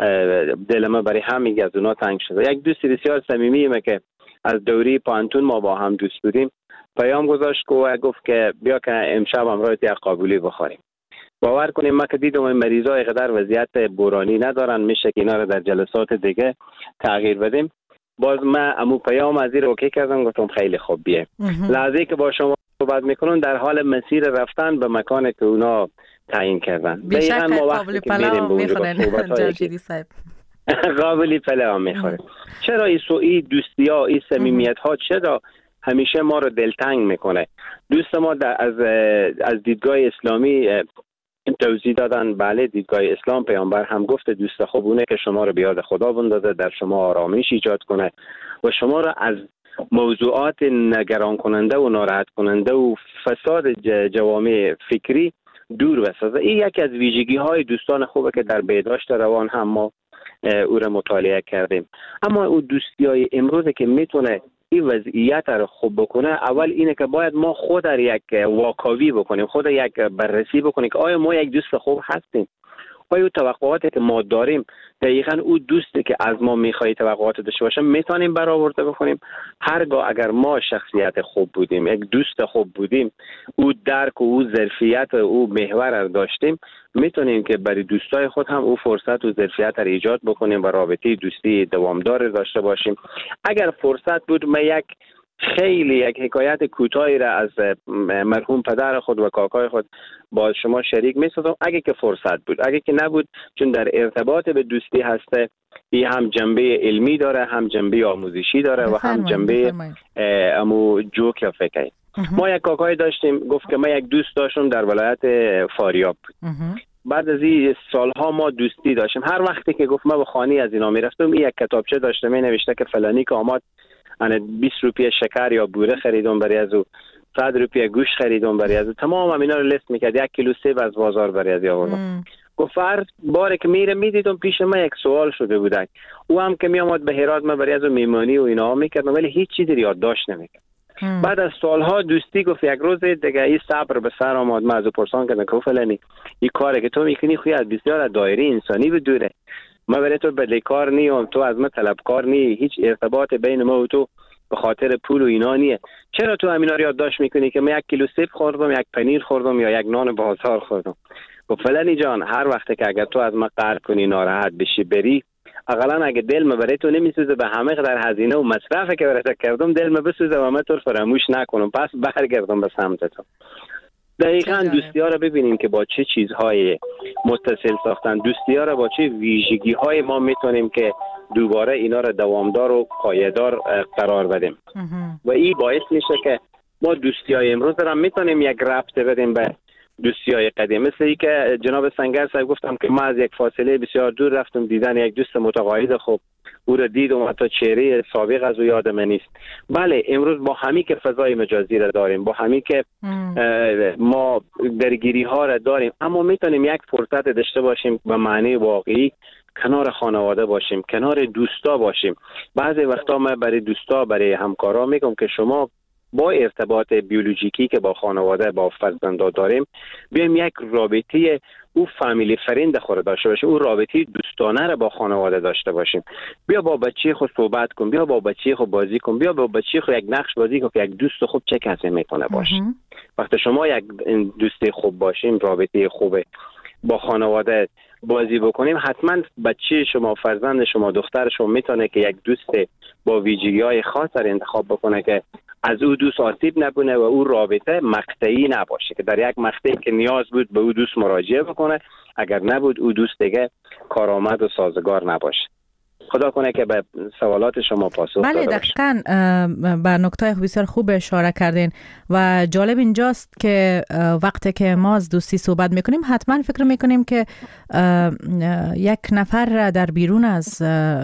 J: دل ما برای همین از اونا تنگ شده. یک دوست بسیار صمیمی که از دوری پانتون ما با هم دوست بودیم پیام گذاشت و گفت که بیا که امشب همراه یک قابلی بخوریم. باور کنیم ما که دیدم این مریضا اینقدر وضعیت بحرانی ندارن، میشه که اینا رو در جلسات دیگه تغییر بدیم. باز من امو پیام از این اوکی کردم، گفتم خیلی خوب بیه. لحظه که با شما صحبت میکنن در حال مسیر رفتن به مکانی که اونا تعیین کردن.
H: دقیقاً ما وقتی که میریم به اونجا جمشیدی صاحب
J: قابلی پلاو میخوره. چرا این سوئی دوستی ها، این صمیمیت ها چرا همیشه ما رو دلتنگ میکنه؟ دوست ما از از دیدگاه اسلامی توضیح دادن. بله، دیدگاه اسلام پیامبر هم گفته دوست خوبونه که شما رو به یاد خدا بندازه، در شما آرامش ایجاد کنه و شما رو از موضوعات نگران کننده و ناراحت کننده و فساد جوامع فکری دور بسازه. این یکی از ویژگی های دوستان خوبه که در بهداشت روان هم ما او را مطالعه کردیم. اما او دوستی های امروز که میتونه این وضعیت رو خوب بکنه، اول اینه که باید ما خود را یک واکاوی بکنیم، خود یک بررسی بکنیم که آیا ما یک دوست خوب هستیم، آیا توقعاتی که ما داریم دقیقاً او دوستی که از ما میخواد توقعات داشته باشه میتونیم برآورده بکنیم. هرگاه اگر ما شخصیت خوب بودیم، یک دوست خوب بودیم، او درک و او ظرفیت و او محور رو داشتیم، میتونیم که برای دوستای خود هم او فرصت و ظرفیت رو ایجاد بکنیم و رابطه دوستی دوامدار داشته باشیم. اگر فرصت بود، ما یک خیلی یک حکایت کوتاهی را از مرحوم پدر خود و کاکای خود با شما شریک می‌سازم. اگه که فرصت بود، اگه که نبود، چون در ارتباط به دوستی هسته، این هم جنبه علمی داره، هم جنبه آموزشی داره و هم جنبه امو جوک یا فکری. ما یک کاکای داشتیم، گفت که من یک دوست داشتم در ولایت فاریاب بود. بعد از این سالها ما دوستی داشتیم. هر وقتی که گفت من به خانه از اینا میرفتم، یک کتابچه داشته می نوشته که فلانی که آمد انا بیست روپیه شکر یا بوره خریدم برای از او، صد روپیه گوشت خریدم برای از او، تمام همینا رو لیست میکرد، یک کیلو سیب از بازار برای از آوردم. گفت هر باره که میره میدیدم پیش من یک سوال شده بودک، او هم که میامد به هرات من برای از او میمانی و اینا میکردم، ولی هیچ چیزی یادداشت نمیکرد. بعد از سالها دوستی گفت یک روز دیگه این صبر به سر آمد، من از او پرسان کردم که فلانی این کاری که تو میکنی خوی از بسیار دایره انسانی بدوره، من برای تو بدهکار نیم، تو از من طلبکار نی، هیچ ارتباط بین ما و تو به خاطر پول و اینا نیه، چرا تو همینا رو یادداشت میکنی که من یک کیلو سیب خوردم، یک پنیر خوردم یا یک نان بازار خوردم؟ گفت فلانی جان، هر وقت که اگر تو از من قهر کنی، ناراحت بشی، بری، اقلا اگه دل من برای تو نمیسوزه به همه در هزینه و مصرفی که برای تو کردم دل من بسوزه و من تو رو فراموش نکنم، پس برگردم به سمت تو. دقیقاً دوستی ها رو ببینیم که با چه چیزهای متصل ساختن، دوستی ها رو با چه ویژگی های ما میتونیم که دوباره اینا رو دوامدار و پایدار قرار بدیم. و این باعث میشه که ما دوستی های امروز دارم میتونیم یک ربط بدیم به دوستی های قدیم. مثل ای که جناب سنگر صاحب گفتم که ما از یک فاصله بسیار دور رفتم دیدن یک دوست متقاعد خوب، او را دیدم حتی چهره سابق از او یادم نیست. بله، امروز با همین که فضای مجازی را داریم، با همین که ما درگیری ها را داریم، اما میتونیم یک فرصت داشته باشیم به معنی واقعی کنار خانواده باشیم، کنار دوستا باشیم. بعضی وقتا من برای دوستا، برای همکارا میگم که شما با ارتباط بیولوژیکی که با خانواده، با فرزندا داریم، بیایم یک رابطه او فامیلی فرند خود داشته باشیم، او رابطه دوستانه را با خانواده داشته باشیم. بیا با بچه خود صحبت کن، بیا با بچه خود بازی کن، بیا با بچه خود یک نقش بازی کن که یک دوست خوب چه کسی میتونه باشه. وقتی شما یک دوست خوب باشیم، رابطه خوبه با خانواده بازی بکنیم، حتما بچه شما، فرزند شما، دختر شما میتونه که یک دوست با ویژگی‌های خاص را انتخاب بکنه که از او دوست آسیب نکنه و او رابطه مقطعی نباشه، که در یک مقطعی که نیاز بود به او دوست مراجعه بکنه، اگر نبود او دوست دیگه کارآمد و سازگار نباشه. خدا کنه که به سوالات شما پاسخ
H: بله،
J: داده باشه.
H: دقیقاً به نکته بسیار خوب اشاره کردین و جالب اینجاست که وقتی که ما از دوستی صحبت میکنیم حتما فکر میکنیم که یک نفر در بیرون از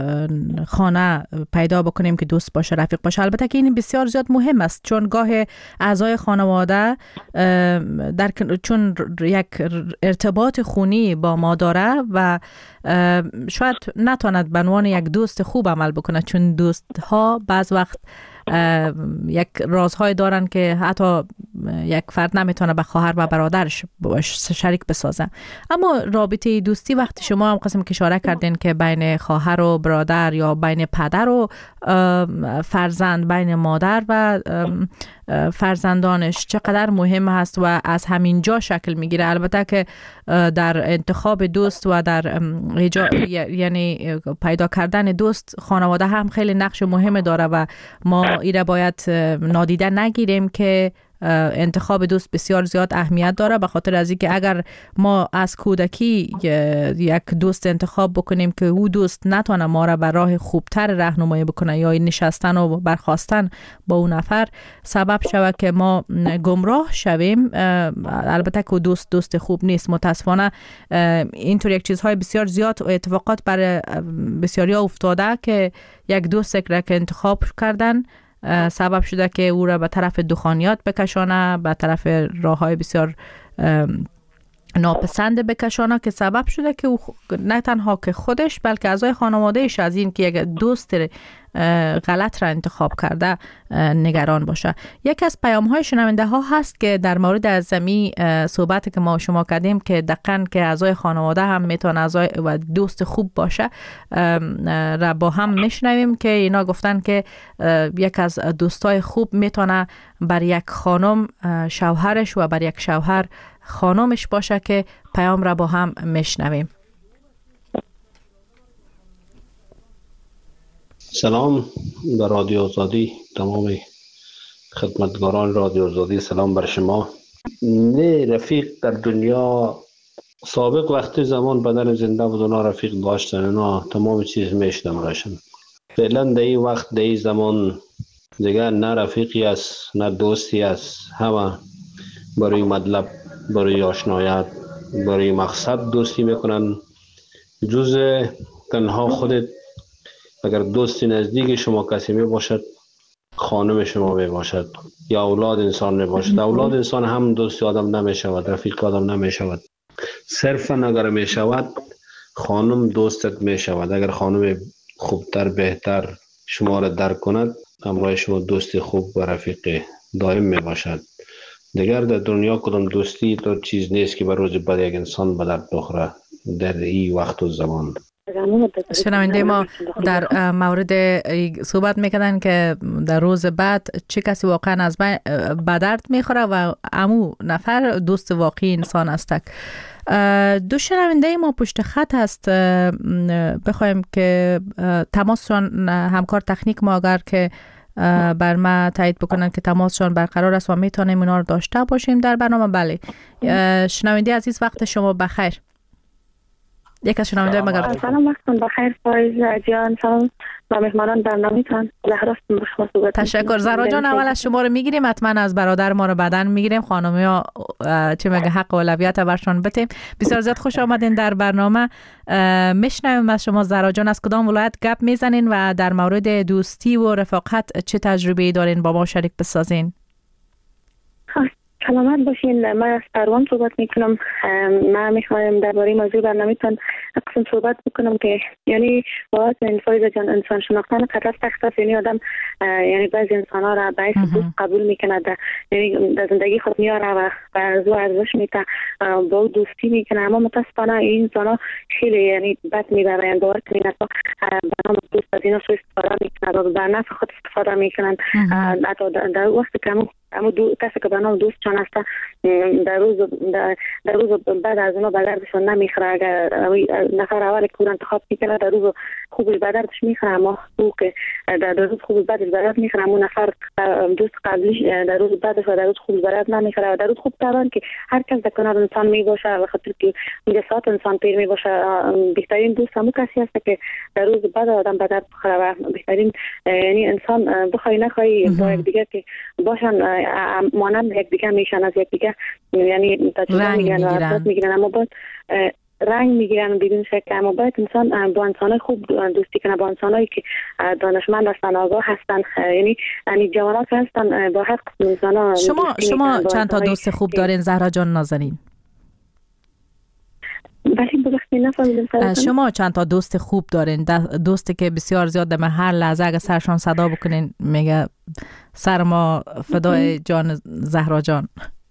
H: خانه پیدا بکنیم که دوست باشه، رفیق باشه. البته که این بسیار زیاد مهم است، چون گاه اعضای خانواده در چون یک ارتباط خونی با ما داره و شاید نتواند به عنوان یک دوست خوب عمل بکنه، چون دوست ها بعض وقت یک رازهای دارن که حتی یک فرد نمیتونه به خواهر و برادرش شریک بسازه. اما رابطه دوستی وقتی شما هم قسم اشاره کردین که بین خواهر و برادر یا بین پدر و فرزند، بین مادر و فرزندانش چقدر مهم هست و از همین جا شکل میگیره. البته که در انتخاب دوست و در یعنی پیدا کردن دوست، خانواده هم خیلی نقش مهم داره و ما ایره باید نادیده نگیریم که انتخاب دوست بسیار زیاد اهمیت داره، به خاطر از اینکه اگر ما از کودکی یک دوست انتخاب بکنیم که او دوست نتونه ما را به راه خوبتر راهنمایی بکنه یا نشستن و برخاستن با اون نفر سبب شود که ما گمراه شویم، البته که دوست دوست خوب نیست. متاسفانه اینطور یک چیزهای بسیار زیاد و اتفاقات برای بسیاری ها افتاده که یک دوست را که انتخاب کردن سبب شده که او را به طرف دخانیات بکشانه، به طرف راههای بسیار ناپسند بکشانه، که سبب شده که او نه تنها که خودش بلکه اعضای خانوادهش از این که یک دوست غلط را انتخاب کرده نگران باشه. یکی از پیام های شنونده ها هست که در مورد از زمین صحبتی که ما شما کردیم که دقیقاً که اعضای خانواده هم میتونه اعضای و دوست خوب باشه را با هم میشنویم که اینا گفتن که یک از دوستای خوب میتونه بر یک خانم شوهرش و بر یک شوهر خانمش باشه که پیام را با هم میشنویم.
N: سلام به رادیو آزادی، تمام خدمتگاران رادیو آزادی، سلام بر شما. نه رفیق در دنیا سابق وقتی زمان بدن زنده بود اونا رفیق داشتن، اونا تمام چیز میشدم راشن. فعلا در این وقت در این زمان دیگه نه رفیقی است نه دوستی است، همه برای مطلب، برای آشنایت، برای مقصد دوستی میکنن. جز تنها خودت اگر دوستی نزدیک شما کسی می باشد، خانم شما می باشد یا اولاد انسان می باشد. اولاد انسان هم دوستی آدم نمی شود، رفیق آدم نمی شود. صرفا اگر می شود خانم دوستت می شود. اگر خانم خوبتر بهتر شما را درک کند، همراه شما دوستی خوب و رفیق دائم می باشد. دیگر در دنیا کدام دوستی تو چیز نیست که بر روز بعد یک انسان به درد بخوره در این وقت و زمان.
H: شنونده ما در مورد صحبت میکردن که در روز بعد چه کسی واقعا از به درد میخوره و امو نفر دوست واقعی انسان است. دو شنونده ما پشت خط هست، بخوایم که تماسشان همکار تکنیک ما اگر که بر ما تایید بکنن که تماسشان برقرار است و میتونیم اونا رو داشته باشیم در برنامه. بله شنونده عزیز، وقت شما بخیر. یک از شنونده مگر
C: سلام، وقتتون بخیر فایز جان، سلام با مهمانان برنامه‌تان. زهراستون بخیر صحبت.
H: تشکر زهرا جان. اول از شما رو میگیریم، حتما از برادر ما رو بعدن میگیریم. خانمی ها چه میگه حق اولویت برشون بتیم. بسیار زیاد خوش آمدین در برنامه. میشنویم از شما زهرا جان، از کدام ولایت گپ میزنین و در مورد دوستی و رفاقت چه تجربه‌ای دارین با ما شریک بسازین؟
C: سلامت باشین. من از پروان صحبت میکنم. من میخوایم درباره موضوع برنامه‌تان قسم صحبت بکنم که یعنی واقعا فایزه جان انسان شناختن قدر سخت است. یعنی آدم یعنی بعضی انسان‌ها را به دوست قبول میکنه، یعنی در زندگی خود میاره و از او ارزش میده، با او دوستی میکنه، اما متاسفانه این انسان‌ها خیلی یعنی بد میبرن. باور کنین حتی برنامه دوست از اینا سوء استفاده میکنن و بر نفع خود استفاده میکنن. حتی در وقتی که اما دو کسی که برنامه دوست چون است در روز در, در روز بعد از اونها به دردشون نمیخوره. اگر نفر اول کور انتخاب میکنه در روز خوبش به دردش میخوره، اما او که در روز خوبش بعدش به درد میخوره، اما نفر دوست قبلیش در روز بعدش و در روز خوبش به درد نمیخوره. و در روز خوب طبعا که هر کس در کنار انسان میباشه و خاطر که میگه ساعت انسان پیر میباشه، بهترین دوست همون کسی هست که در روز بعد آدم به درد بخوره و بهترین یعنی انسان بخوای نخوای با یک دیگه که باشن مانند یک دیگه میشن، از یک دیگه یعنی تجربه میگیرن و عادت میگیرن، اما باید رنگ میگیرن بدون شک. اما باید انسان با انسانای خوب دوستی کنه، با انسانایی که دانشمند هستن، آگاه هستن، یعنی یعنی جوانات هستن، با هر قسم انسانا.
H: شما شما چند تا دوست خوب دارین زهرا جان نازنین؟
C: ولی ببخشید نفهمیدم.
H: شما چند تا دوست خوب دارین؟ دوستی که بسیار زیاد در هر لحظه اگه سرشان صدا بکنین میگه سر ما فدای جان زهرا جان.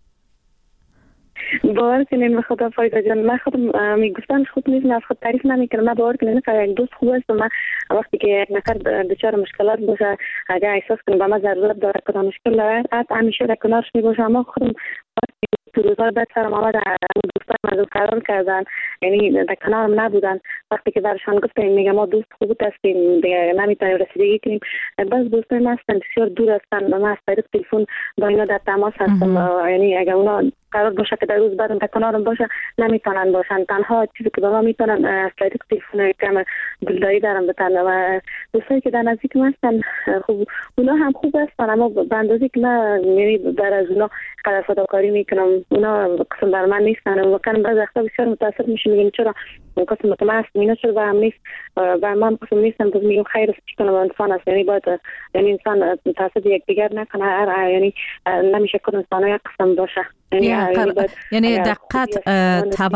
C: باور کنین خدا فایده جان، من خودم میگفتم خود نیست، من خود تعریف نمیکنم. من باور کنین که یک دوست خوب است. من وقتی که یک نفر دچار مشکلات باشه، اگه احساس کنم به من ضرورت داره که مشکل داره، همیشه در کنارش میباشم. اما خودم تو روزهای بعد سرم آمد دوستان از قرار کردن، یعنی در کنارم نبودن. وقتی که برشان گفتم میگم ما دوست خوب هستیم دیگه نمیتونیم رسیدگی کنیم، بس دوستان ما هستن بسیار دور هستن، من از طریق تلفن با اینا در تماس هستم. یعنی اگه اونا قرار باشه که در روز بعد در کنارم باشه نمیتونن باشن، تنها چیزی که با ما میتونن از طریق تلفن کم دلداری دارم بتن. و دوستایی که در نزدیک ما هستن خوب، اونا هم خوب هستن، اما به اندازه که من یعنی در از اونا قدر فداکاری میکنم، اونا قسم بر من نیستن. و واقعا بعضی وقتا بسیار متاسف میشم، میگم چرا قسم تو ما هست، اینا چرا به هم نیست و من قسم نیستم. باز میگم خیر است چی کنم، انسان است، یعنی باید یعنی انسان متاسف یکدیگر نکنه، هر یعنی نمیشه که انسان یک قسم باشه.
H: یعنی, یعنی, یعنی دقت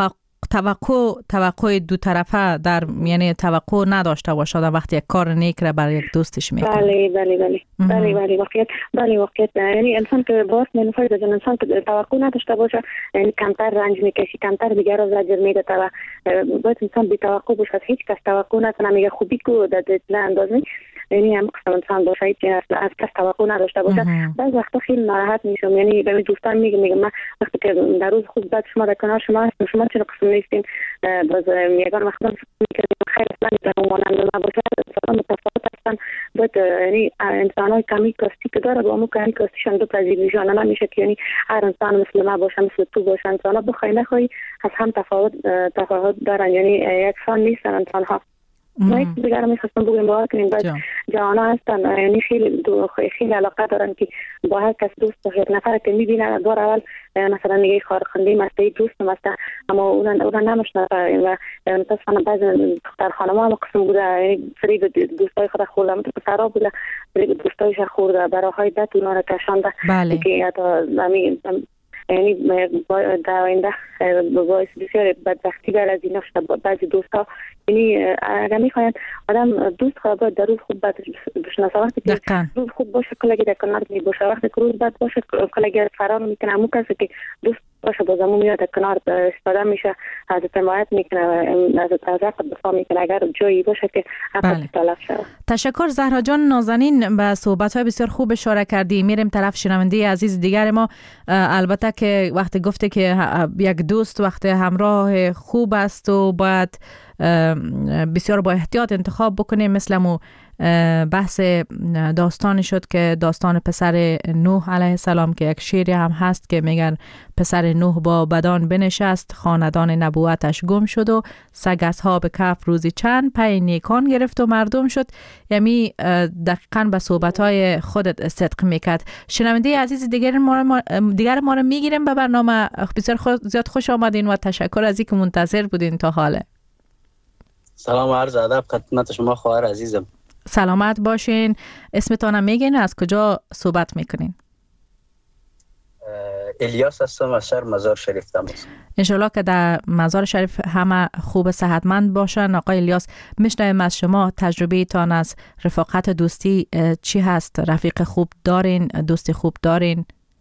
H: توقع توقع دو طرفه در یعنی توقع نداشته باشه در وقتی یک کار نیک را برای یک دوستش میکنه.
C: بله بله بله بله بله واقعیت بله واقعیت یعنی انسان که باز منفعل از انسان که توقع نداشته باشه یعنی کمتر رنج میکشی، کمتر دیگر را زجر میده و باید انسان بی توقع باشه. هیچ کس توقع نکنه میگه خوبی کو در دل اندازی یعنی هم قسم انسان باشه هیچ از کس توقع نداشته باشه. بعض وقتا خیلی ناراحت میشم، یعنی به دوستان میگم میگم من وقتی که در روز خوب بعد شما در کنار شما هستم شما چرا قسم نیستین باز یگان وقتا که خیر اصلا در مانند ما باشه انسان متفاوت هستن. باید یعنی انسان های کمی کاستی که داره با امو کمی کاستیشان دو پذیریشان نمیشه که یعنی هر انسان مثل ما باشه مثل تو باشه. انسان ها بخوای نخوایی از هم تفاوت تفاوت دارن، یعنی یکسان نیستن انسان ها. ما یک دیگر میخواستم بگویم باور کنیم باید جوان ها هستن یعنی خیلی خیلی علاقه دارن که با هر کس دوست باشه. یک نفر که میبینن بار اول مثلا میگه خارخنده مسته دوست مسته اما اون اون نمیشناسه و متاسفانه بعضی دختر خانم ها قسم بوده یعنی فریب دوستای خود خورده مثل پسرها بوده فریب دوستایش خورده براهای دت اونا را کشانده که حتی یعنی در آینده باعث بسیار بدبختی بر از اینا شده. بعضی دوستا یعنی اگر میخواین آدم دوست خواه باید در روز خوب بد بشناسه. وقتی که روز خوب باشه کلگی در کنار می باشه، وقتی که روز بد باشه کلگی فرار میکنه. همون کسی که دوست باشه باز همون میاد در کنار استفاده میشه از حمایت میکنه و از حق دفاع میکنه اگر جایی باشه که حق تلف شده.
H: تشکر زهرا جان نازنین، به صحبت های بسیار خوب اشاره کردی. میریم طرف شنونده عزیز دیگر ما. البته که وقتی گفته که یک دوست وقتی همراه خوب است و باید بسیار با احتیاط انتخاب بکنیم، مثل مو بحث داستانی شد که داستان پسر نوح علیه السلام که یک شعری هم هست که میگن پسر نوح با بدان بنشست خاندان نبوتش گم شد و سگ اصحاب کهف روزی چند پی نیکان گرفت و مردم شد. یعنی دقیقاً به صحبت‌های خودت صدق میکرد. شنونده عزیز دیگر ما رو دیگر ما رو میگیریم به برنامه. بسیار زیاد خوش آمدین و تشکر از اینکه منتظر بودین تا حاله.
O: سلام و عرض ادب خدمت شما خواهر عزیزم.
H: سلامت باشین. اسمتان میگین از کجا صحبت میکنین؟
O: الیاس هستم از شهر مزار شریف تماس.
H: انشالله که در مزار شریف همه خوب صحتمند باشن. آقای الیاس میشنویم از شما تجربه تان از رفاقت دوستی چی هست؟ رفیق خوب دارین؟ دوستی خوب دارین؟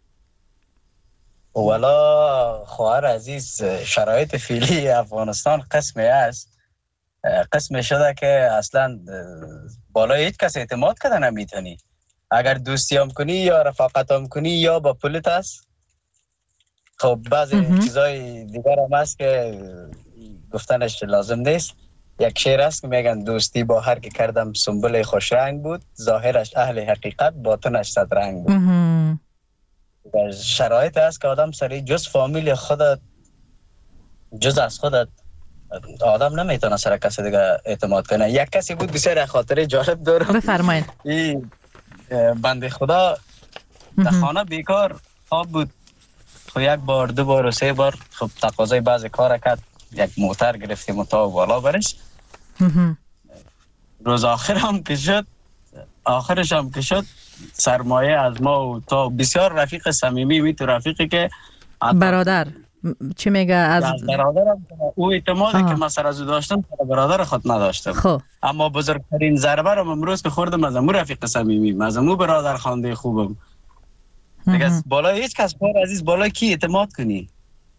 O: والا خواهر عزیز شرایط فعلی افغانستان قسمی است قسم شده که اصلا بالای هیچ کس اعتماد کردن نمیتونی. اگر دوستی هم کنی یا رفاقت هم کنی یا با پولت است. خب بعضی چیزای دیگر هم هست که گفتنش لازم نیست. یک شعر هست که میگن دوستی با هر که کردم سنبل خوش رنگ بود ظاهرش اهل حقیقت باطنش صد رنگ بود. شرایط هست که آدم سری جز فامیل خودت جز از خودت آدم نمیتونه سر کسی دیگه اعتماد کنه. یک کسی بود بسیار خاطره جالب دارم.
H: بفرمایید.
O: این بنده خدا در خانه بیکار خواب بود. خب یک بار دو بار و سه بار خب تقاضای بعضی کار کرد. یک موتر گرفتیم و تا بالا برش. روز آخر هم که شد آخرش هم که شد سرمایه از ما و تا بسیار رفیق صمیمی می تو رفیقی که
H: برادر چی میگه از
O: برادرم او اعتمادی که من سر از او داشتم برادر خود نداشتم.
H: خب
O: اما بزرگترین ضربه رو امروز که خوردم از امو رفیق صمیمی از امو برادر خوانده خوبم دیگه. بالا هیچ کس پر عزیز بالا کی اعتماد کنی؟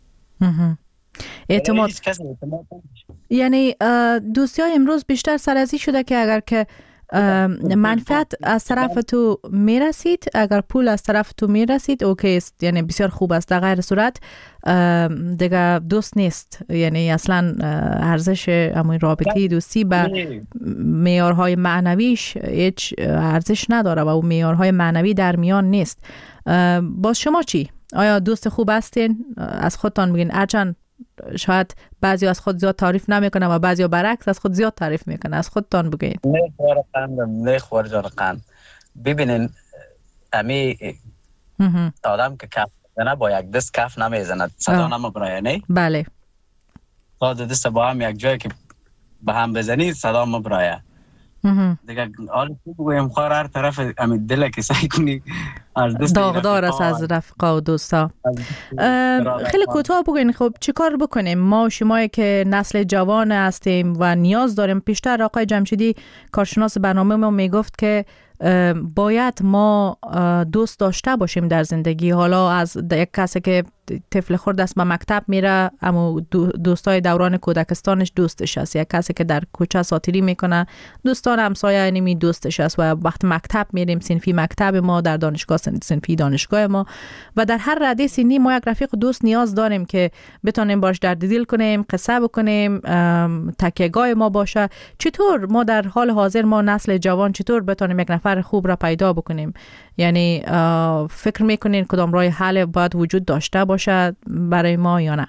H: اعتماد یعنی دوستی های امروز بیشتر سرازی شده که اگر که منفعت از طرف تو میرسید، اگر پول از طرف تو میرسید اوکی است، یعنی بسیار خوب است. در غیر صورت دیگه دوست نیست. یعنی اصلا ارزش همون رابطه دوستی به معیارهای معنویش هیچ ارزش نداره و اون معیارهای معنوی در میان نیست. باز شما چی؟ آیا دوست خوب هستین؟ از خودتان بگین. هرچند شاید بعضی از خود زیاد تعریف نمیکنه و بعضی برعکس از خود زیاد تعریف میکنه. از خودتان بگید.
O: نه خوار قندم نه خوار جان قند. ببینین امی آدم که کف بزنه با یک دست کف نمیزند، صدا نمیبرایه نه؟
H: بله.
O: تا دست با هم یک جایی که به هم بزنید صدا مبرایه. دیگه حال خوب بگویم خوار هر طرف همین دل که سعی کنی از دست
H: داغدار است از رفقا و دوستا. خیلی کوتاه بگوین خب چی کار بکنیم ما شمایی که نسل جوان هستیم و نیاز داریم؟ پیشتر آقای جمشیدی کارشناس برنامه ما میگفت که باید ما دوست داشته باشیم در زندگی. حالا از یک کسی که طفل خرد است به مکتب میره اما دوستای دوران کودکستانش دوستش است، یک کسی که در کوچه ساتیری میکنه دوستان همسایه نمی دوستش است و وقت مکتب میریم صنفی مکتب ما، در دانشگاه صنفی دانشگاه ما و در هر رده سنی ما یک رفیق دوست نیاز داریم که بتونیم باش درد دل کنیم، قصه بکنیم، تکیهگاه ما باشه. چطور ما در حال حاضر ما نسل جوان چطور بتونیم یک نفر خوب را پیدا بکنیم؟ یعنی فکر میکنین کدام راه حل باید وجود داشته باشه برای ما یا نه؟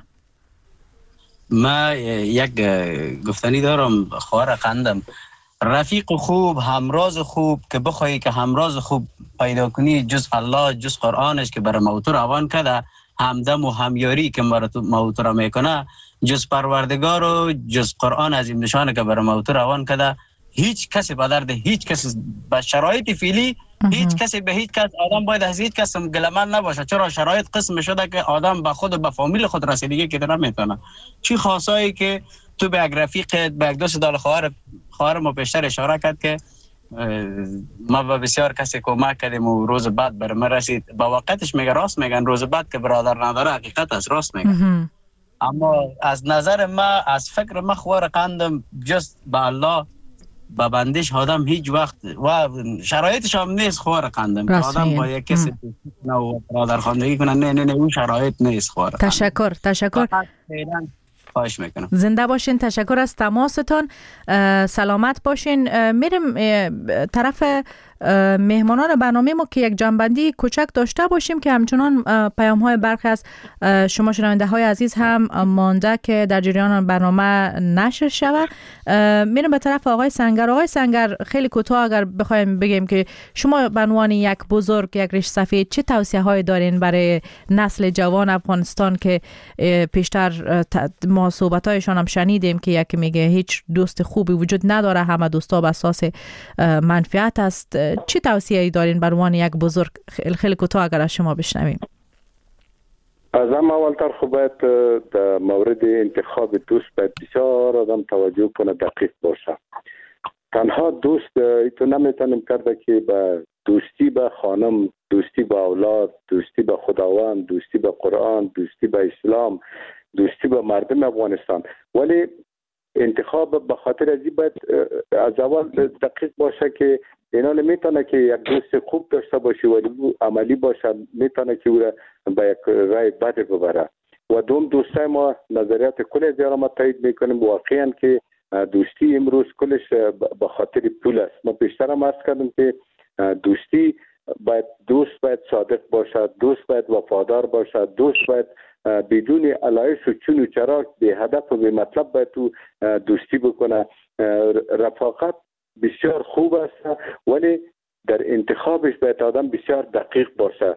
O: ما یک گفتنی دارم خواهر قندم، رفیق خوب، همراز خوب که بخوایی که همراز خوب پیدا کنی جز الله جز قرآنش که برای موتور روان کرده، همدم و همیاری که موتور میکنه جز پروردگار و جز قرآن عظیم نشانه که برای موتور روان کرده، هیچ کسی به درد هیچ کسی به شرایط فعلی هیچ کسی به هیچ کس آدم باید از هیچ کس گله‌مند نباشه. چرا شرایط قسم شده که آدم به خود و به فامیل خود رسیدگی که نمیتونه. چی خاصایی که تو به یک رفیقت به یک دوست دال خواهر خواهر ما پیشتر اشاره کرد که ما به بسیار کسی کمک کردیم و روز بعد بر ما رسید. با وقتش میگه راست میگن، روز بعد که برادر نداره حقیقت است، راست میگن. اما از نظر ما از فکر ما خواهر قندم جز به الله با بندش آدم هیچ وقت و شرایطش هم نیست خواهر قندم آدم با یک کسی نه برادر خواندگی کنه، نه نه نه اون شرایط نیست خواهر قندم.
H: تشکر تشکر
O: خواهش میکنم.
H: زنده باشین، تشکر از تماستون، سلامت باشین. میرم طرف مهمانان برنامه ما که یک جنبندی کوچک داشته باشیم که همچنان پیام های برخی از شما شنونده های عزیز هم مانده که در جریان برنامه نشر شود. میرم به طرف آقای سنگر. آقای سنگر خیلی کوتاه اگر بخوایم بگیم که شما به عنوان یک بزرگ، یک ریش سفید، چه توصیه های دارین برای نسل جوان افغانستان که پیشتر ما صحبت هایشان هم شنیدیم که یکی میگه هیچ دوست خوبی وجود نداره، همه دوستا به اساس منفعت است. چه توصیه‌ای دارین بر عنوان یک بزرگ؟ خیلی کوتاه اگر از شما بشنویم.
K: از هم اولتر خب باید در مورد انتخاب دوست باید بسیار آدم توجه کنه، دقیق باشه. تنها دوست ایتو نمیتونیم کرده که به دوستی به خانم، دوستی به اولاد، دوستی به خداوند، دوستی به قرآن، دوستی به اسلام، دوستی به مردم افغانستان، ولی انتخاب به خاطر ازی باید از اول دقیق باشه که اینا نمیتونه که یک دوست خوب داشته باشه ولی او عملی باشه، میتونه که او را به یک رای بد ببره. و دوم دوستای ما نظریات کل زیاره ما تایید میکنیم واقعا که دوستی امروز کلش به خاطر پول است. ما بیشتر هم عرض کردیم که دوستی باید دوست باید صادق باشه، دوست باید وفادار باشه، دوست باید بدون علایش و چون و چرا به هدف و به مطلب باید تو دوستی بکنه. رفاقت بسیار خوب است ولی در انتخابش باید آدم بسیار دقیق باشه.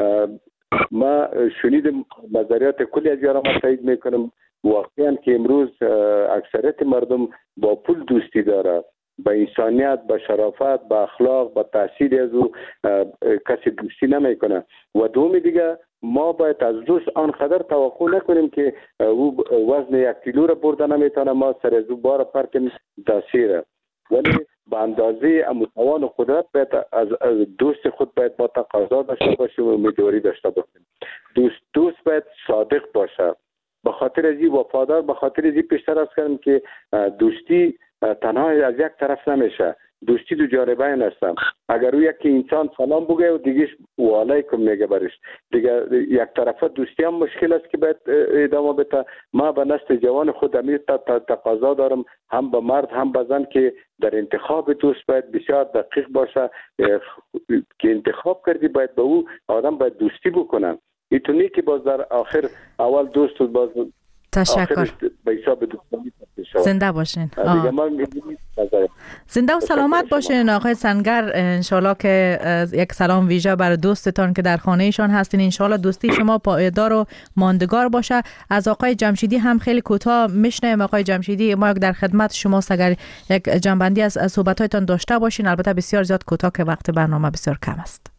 K: ما شنیدم نظریات کلی از یارا ما تایید میکنم واقعا که امروز اکثریت مردم با پول دوستی داره، با انسانیت، با شرافت، با اخلاق، با تحصیل از او کسی دوستی نمیکنه. و دومی دیگه ما باید از دوست آنقدر توقع نکنیم که او وزن یک کیلو را برده نمیتونه ما سر از او بار پرکن داسیره، ولی به اندازه متوان و قدرت باید از دوست خود باید با تقاضا داشته باشیم و امیدواری داشته باشیم. دوست دوست باید صادق باشه، به خاطر ازی وفادار، به خاطر ازی پیشتر از کردم که دوستی تنها از یک طرف نمیشه، دوستی دو جانبین هستن. اگر او یک انسان سلام بگه و دیگهش و علیکم میگه برش، دیگه یک طرفه دوستی هم مشکل است که باید ادامه بده. ما به نسل جوان خود امیر تقاضا دارم هم به مرد هم به زن که در انتخاب دوست باید بسیار دقیق باشه که انتخاب کردی باید به او آدم باید دوستی بکنن. ایتونی که باز در آخر اول دوست و باز
H: تشکر.
K: به حساب دوستانی
H: زنده باشین. زنده و سلامت باشین آقای سنگر. انشالله که یک سلام ویژه برای دوستتان که در خانه ایشان هستین. انشالله دوستی شما پایدار و ماندگار باشه. از آقای جمشیدی هم خیلی کوتاه میشنیم. آقای جمشیدی، ما در خدمت شماست، اگر یک جنبندی از صحبت‌هایتان داشته باشین، البته بسیار زیاد کوتاه که وقت برنامه بسیار کم است.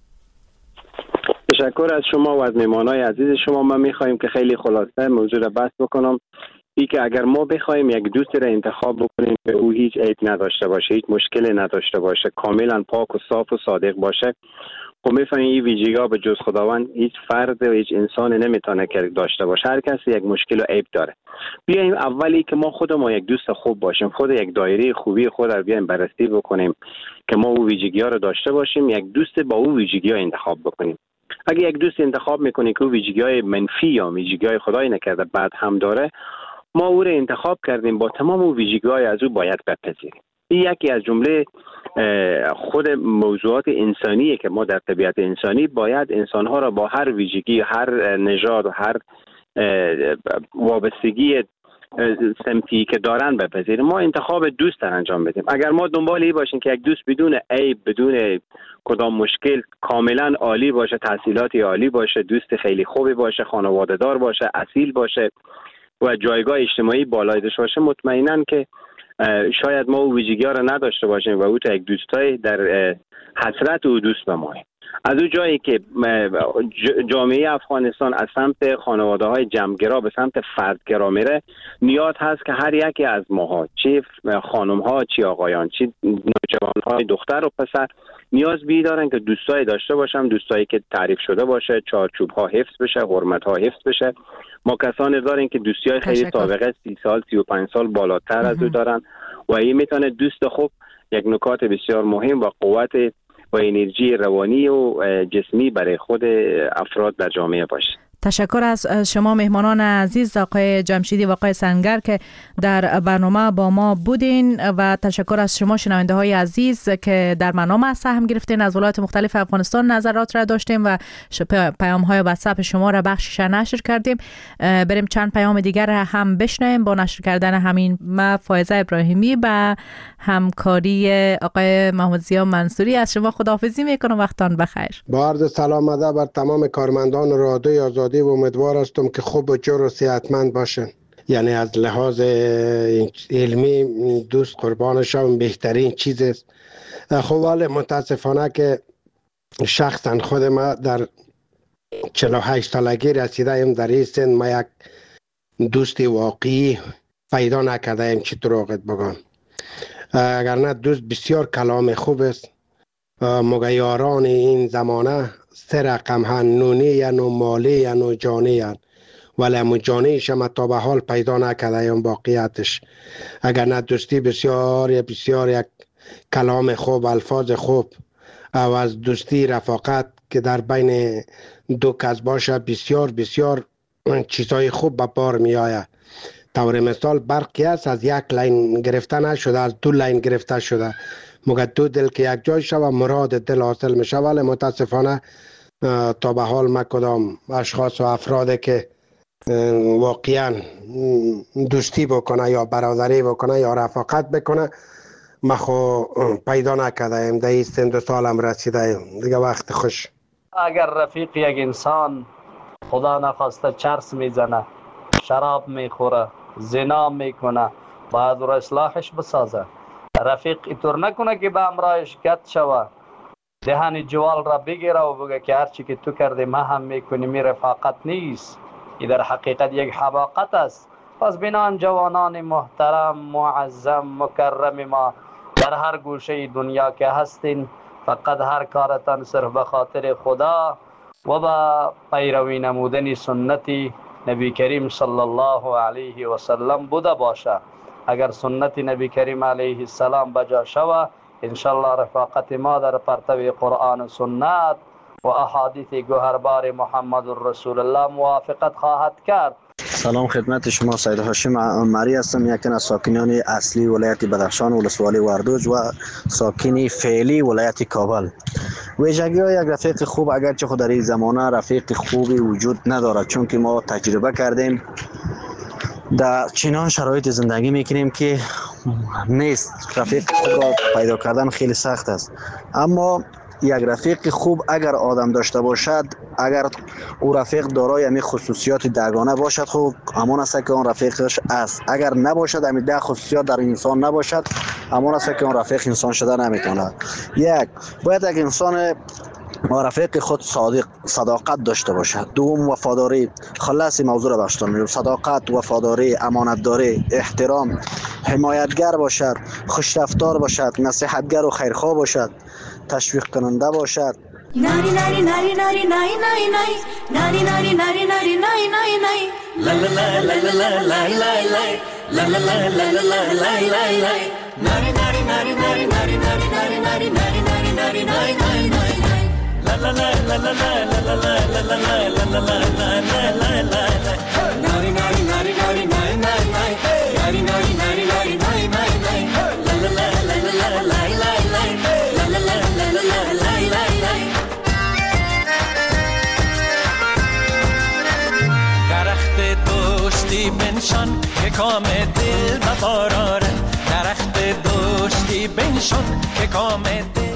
J: تشکر از شما و از مهمانای عزیز شما. ما می‌خوایم که خیلی خلاصه موضوع را بحث بکنم. ای که اگر ما بخوایم یک دوستی را انتخاب بکنیم که او هیچ عیب نداشته باشه، هیچ مشکلی نداشته باشه، کاملا پاک و صاف و صادق باشه، خب میفهمیم این ویژگی‌ها به جز خداوند هیچ فرد و هیچ انسان نمیتونه که داشته باشه. هر کسی یک مشکل و عیب داره. بیایم اولی که ما خودمون یک دوست خوب باشیم، خود یک دایره خوبی خود را بیایم بررسی بکنیم که ما او ویژگی‌ها را داشته باشیم، یک دوست با او ویژگی‌ها انتخاب بکنیم. اگه یک دوست انتخاب میکنی که او ویژگی‌های منفی یا ویژگی‌های خدای نکرده بعد هم داره، ما او را انتخاب کردیم با تمام ویژگی‌های از او باید بپذیریم. این یکی از جمله خود موضوعات انسانیه که ما در طبیعت انسانی باید انسان‌ها را با هر ویژگی، هر نژاد و هر وابستگی سمتی که دارن بپذیریم. ما انتخاب دوست را انجام بدیم. اگر ما دنبال این باشیم که یک دوست بدون عیب، بدون کدام مشکل، کاملا عالی باشه، تحصیلاتی عالی باشه، دوست خیلی خوبی باشه، خانواده دار باشه، اصیل باشه و جایگاه اجتماعی بالایی داشته باشه، مطمئناً که شاید ما او ویژگی‌ها را نداشته باشیم و او تا یک دوستای در حسرت او دوست بمانیم. از اون جایی که جامعه افغانستان از سمت خانواده‌های جمع‌گرا به سمت فردگرا میره، نیاز هست که هر یکی از ماها، چه خانم‌ها چه آقایان، چه نوجوان‌های دختر و پسر، نیاز بی دارن که دوستایی داشته باشن، دوستایی که تعریف شده باشه، چارچوب‌ها حفظ بشه، حرمت‌ها حفظ بشه. ما کسانی داریم که دوستی‌های خیلی سابقه سی سال، سی و پنج سال بالاتر از او دارن و این میتونه دوست خوب یک نکات بسیار مهم و قوت و انرژی روانی و جسمی برای خود افراد در جامعه باشه.
H: تشکر از شما مهمانان عزیز آقای جمشیدی و آقای سنگر که در برنامه با ما بودین و تشکر از شما شنونده های عزیز که در برنامه سهم گرفتین. از ولایات مختلف افغانستان نظرات را داشتیم و پیام های واتساپ شما را بخشش نشر کردیم. بریم چند پیام دیگر هم بشنویم. با نشر کردن همین ما فائزه ابراهیمی و همکاری آقای محمد ضیا منصوری از شما خداحافظی میکنم. وقتان بخیر.
P: با عرض سلام ادب بر تمام کارمندان رادیوی آزادی و امیدوار هستم که خوب و جور و صحتمند باشن. یعنی از لحاظ علمی دوست قربانشان بهترین چیز است. خب ولی متاسفانه که شخصا خود ما در چهل و هشت سالگی رسیده ایم، در این سن ما یک دوست واقعی پیدا نکرده ایم. چی دروغت بگم، اگر نه دوست بسیار کلام خوب است. مگیاران این زمانه سه رقم هن، نونی یا نو مالی یا نو جانی هن، ولی امو جانیش هم تا به حال پیدا نکرده ایم واقعیتش. اگر نه دوستی بسیار یا بسیار یک کلام خوب، الفاظ خوب و از دوستی رفاقت که در بین دو کس باشه بسیار بسیار چیزهای خوب به بار می آید. طور مثال برقی است از یک لاین گرفته نشده، از دو لاین گرفته شده. مگه دو دل که یک جای شود مراد دل حاصل میشه. ولی متاسفانه تا به حال ما کدام اشخاص و افرادی که واقعا دوستی بکنه یا برادری بکنه یا رفاقت بکنه ما خو پیدا نکرده ایم. در این سن دو سالم رسیده ایم دیگه. وقت خوش.
Q: اگر رفیق یک انسان خدا نخواسته چرس میزنه، شراب میخوره، زنا میکنه، باید رو اصلاحش بسازه. رفیق اینطور نکنه که به امرایش کت شوه، دهن جوال را بگیره و بگه که هرچی که تو کردی ما هم میکنیم. رفاقت نیست، این در حقیقت یک حماقت است. پس بنان جوانان محترم، معظم، مکرم ما در هر گوشه دنیا که هستین، فقط هر کارتان صرف به خاطر خدا و با پیروی نمودن سنتی نبی کریم صلی الله علیه و سلم بوده باشه. اگر سنت نبی کریم علیه السلام بجا شوه، انشالله رفاقت ما در پرتو قرآن و سنت و احادیث گوهربار محمد رسول الله موافقت خواهد کرد.
R: سلام خدمت شما، سید هاشم عمری هستم، یکی از ساکنان اصلی ولایت بدخشان ولسوالی وردوج و ساکن فعلی ولایت کابل. ویژگی های یک رفیق خوب اگرچه خود در این زمانه رفیق خوبی وجود ندارد، چون که ما تجربه کردیم در چنان شرایط زندگی میکنیم که نیست. رفیق خوب را پیدا کردن خیلی سخت است، اما یک رفیق خوب اگر آدم داشته باشد، اگر او رفیق دارای همین خصوصیات دگانه باشد، خب همان است که اون رفیقش است. اگر نباشد همین ده خصوصیات در انسان نباشد، همان است که اون رفیق انسان شده نمیتونه. یک باید یک انسان با رفیق خود صادق صداقت داشته باشد. دوم وفاداری. خلاص موضوع را بخشتن میگم. صداقت، وفاداری، امانتداری، احترام، حمایتگر باشد، خوش رفتار باشد، نصیحتگر و خیرخواه باشد، تشویق کننده باشد.
S: ناری ناری ناری ناری ناری ناری ناری ناری ناری ناری ناری ناری ناری لا لا لا لا لا لا لا لا لا لا لا لا لا لا لا ناری ناری ناری ناری ناری ناری ناری ناری ناری ناری ناری ناری ناری ناری لا لا لا لا لا لا لا لا لا لا لا لا لا لا لا ناری ناری ناری ناری ناری ناری ناری ناری ناری ناری ناری ناری ناری لا لا لا لا لا لا لا لا لا لا لا لا درخت دوستی بنشان که کام دل بهار آرد، درخت دوستی بنشان که کام دل